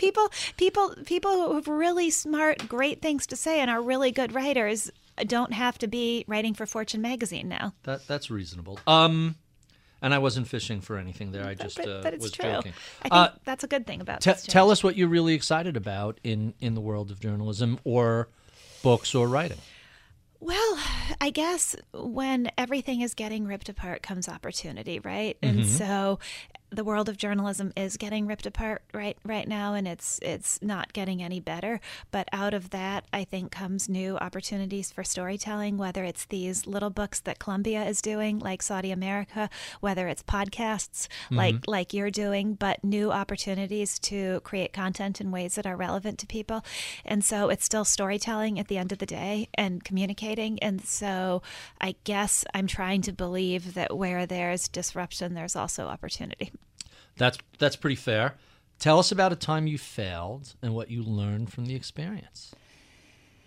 S4: who have really smart, great things to say and are really good writers don't have to be writing for Fortune magazine now.
S3: That's reasonable. And I wasn't fishing for anything there. I just
S4: but it's
S3: was
S4: true.
S3: joking.
S4: I think that's a good thing about this.
S3: Tell us what you're really excited about in the world of journalism or books or writing.
S4: Well, I guess when everything is getting ripped apart comes opportunity, right? And so the world of journalism is getting ripped apart right now, and it's not getting any better. But out of that, I think, comes new opportunities for storytelling, whether it's these little books that Columbia is doing, like Saudi America, whether it's podcasts like you're doing, but new opportunities to create content in ways that are relevant to people. And so it's still storytelling at the end of the day and communicating. And so I guess I'm trying to believe that where there's disruption, there's also opportunity.
S3: That's pretty fair. Tell us about a time you failed and what you learned from the experience.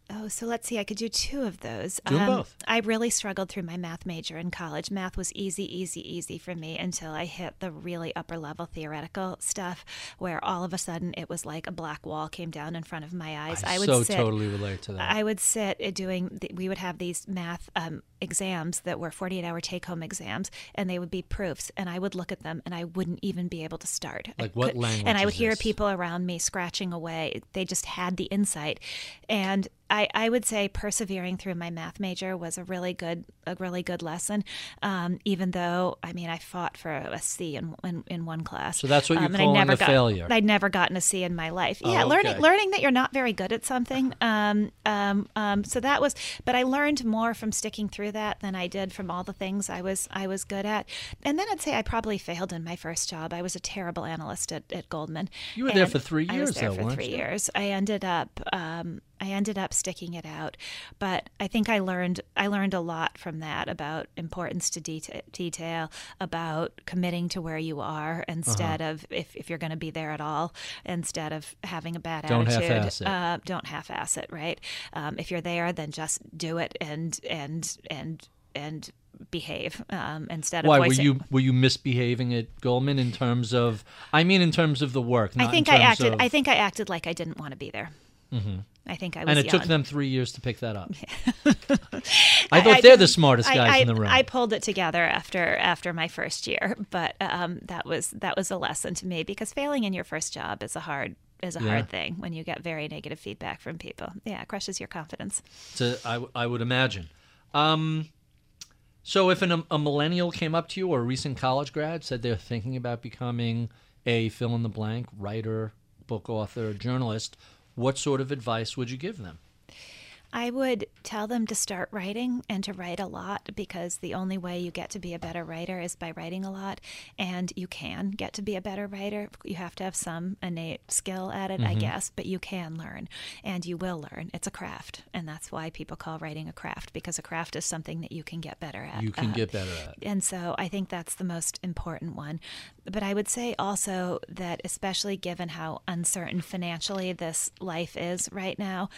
S4: Oh, so let's see. I could do two of those.
S3: Do them both.
S4: I really struggled through my math major in college. Math was easy for me until I hit the really upper level theoretical stuff, where all of a sudden it was like a black wall came down in front of my eyes.
S3: I would totally relate to that.
S4: I would sit we would have these math exams that were 48-hour take-home exams, and they would be proofs, and I would look at them and I wouldn't even be able to start.
S3: Like what language?
S4: And I would
S3: is
S4: hear
S3: this?
S4: people around me scratching away. They just had the insight. And I would say persevering through my math major was a really good lesson. Even though, I mean, I fought for a C in one class.
S3: So that's what you're calling a failure.
S4: I'd never gotten a C in my life.
S3: Oh,
S4: Yeah,
S3: okay.
S4: learning that you're not very good at something. So that was, but I learned more from sticking through that than I did from all the things I was good at. And then I'd say I probably failed in my first job. I was a terrible analyst at Goldman.
S3: You were there for 3 years,
S4: I was there
S3: though,
S4: for
S3: weren't
S4: 3
S3: you?
S4: years. I ended up sticking it out, but I think I learned a lot from that about importance to detail, about committing to where you are instead of if you're going to be there at all, instead of having a bad
S3: Don't
S4: attitude.
S3: half-ass it.
S4: Don't half-ass it, right? If you're there, then just do it and behave instead of
S3: Why
S4: voicing.
S3: were you misbehaving at Goldman in terms of? I mean, in terms of the work. Not
S4: I think
S3: in
S4: I
S3: terms
S4: acted.
S3: Of,
S4: I think I acted like I didn't want to be there. Mm-hmm. I think I was.
S3: and it
S4: young.
S3: took them 3 years to pick that up. I thought they're the smartest guys in the room.
S4: I pulled it together after my first year, but that was a lesson to me, because failing in your first job is a hard thing when you get very negative feedback from people. Yeah, it crushes your confidence.
S3: I would imagine. So if a millennial came up to you, or a recent college grad, said they're thinking about becoming a fill-in-the-blank writer, book author, journalist, what sort of advice would you give them?
S4: I would tell them to start writing and to write a lot, because the only way you get to be a better writer is by writing a lot. And you can get to be a better writer. You have to have some innate skill at it, I guess, but you can learn, and you will learn. It's a craft, and that's why people call writing a craft, because a craft is something that you can get better at.
S3: You can get better at.
S4: And so I think that's the most important one. But I would say also that, especially given how uncertain financially this life is right now,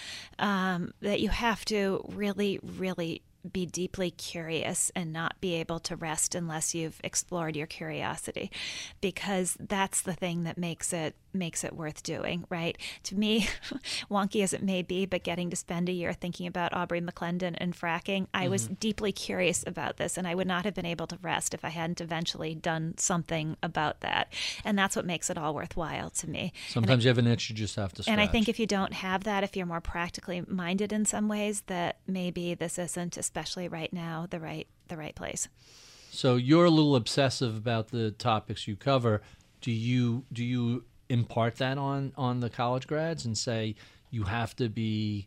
S4: that you have to really, really be deeply curious and not be able to rest unless you've explored your curiosity, because that's the thing that makes it worth doing, right? To me, wonky as it may be, but getting to spend a year thinking about Aubrey McClendon and fracking, I was deeply curious about this, and I would not have been able to rest if I hadn't eventually done something about that. And that's what makes it all worthwhile to me.
S3: Sometimes you have an itch you just have to scratch.
S4: And I think if you don't have that, if you're more practically minded in some ways, that maybe this isn't, especially right now, the right place.
S3: So you're a little obsessive about the topics you cover. Do you impart that on the college grads and say you have to be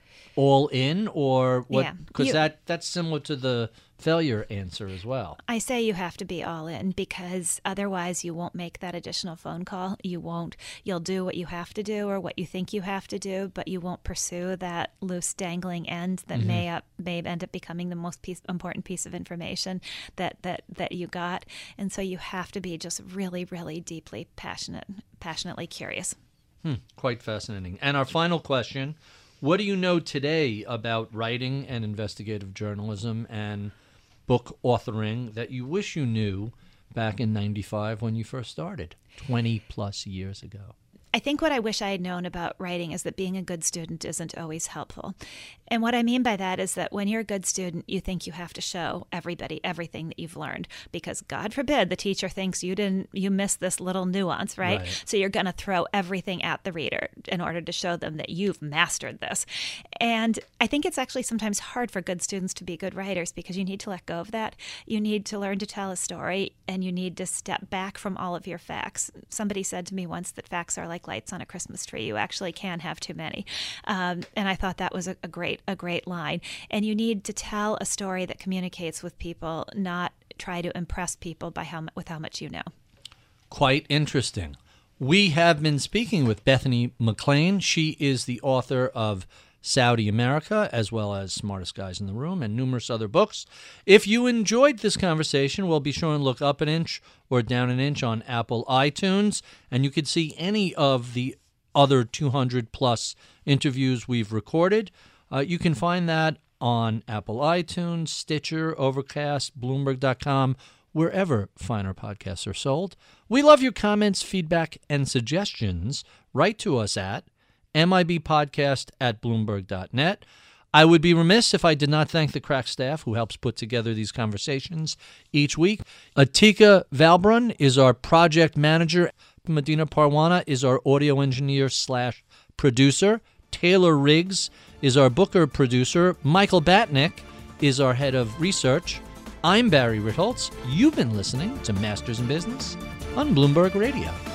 S3: all in, or what?
S4: Yeah.
S3: Because that's similar to the failure answer as well.
S4: I say you have to be all in, because otherwise you won't make that additional phone call. You'll do what you have to do or what you think you have to do, but you won't pursue that loose dangling end that may end up becoming the most important piece of information that you got. And so you have to be just really, really deeply passionately curious.
S3: Quite fascinating. And our final question, what do you know today about writing and investigative journalism and book authoring that you wish you knew back in 95 when you first started, 20 plus years ago?
S4: I think what I wish I had known about writing is that being a good student isn't always helpful. And what I mean by that is that when you're a good student, you think you have to show everybody everything that you've learned, because God forbid the teacher thinks you missed this little nuance, right? So you're going to throw everything at the reader in order to show them that you've mastered this. And I think it's actually sometimes hard for good students to be good writers, because you need to let go of that. You need to learn to tell a story, and you need to step back from all of your facts. Somebody said to me once that facts are like lights on a Christmas tree. You actually can have too many. And I thought that was a great line. And you need to tell a story that communicates with people, not try to impress people with how much you know.
S3: Quite interesting. We have been speaking with Bethany McClain. She is the author of Saudi America, as well as Smartest Guys in the Room, and numerous other books. If you enjoyed this conversation, well, be sure and look up an inch or down an inch on Apple iTunes, and you can see any of the other 200-plus interviews we've recorded. You can find that on Apple iTunes, Stitcher, Overcast, Bloomberg.com, wherever finer podcasts are sold. We love your comments, feedback, and suggestions. Write to us at mibpodcast@bloomberg.net. I would be remiss if I did not thank the crack staff who helps put together these conversations each week. Atika Valbrun is our project manager. Medina Parwana is our audio engineer/producer. Taylor Riggs is our booker producer. Michael Batnick is our head of research. I'm Barry Ritholtz. You've been listening to Masters in Business on Bloomberg Radio.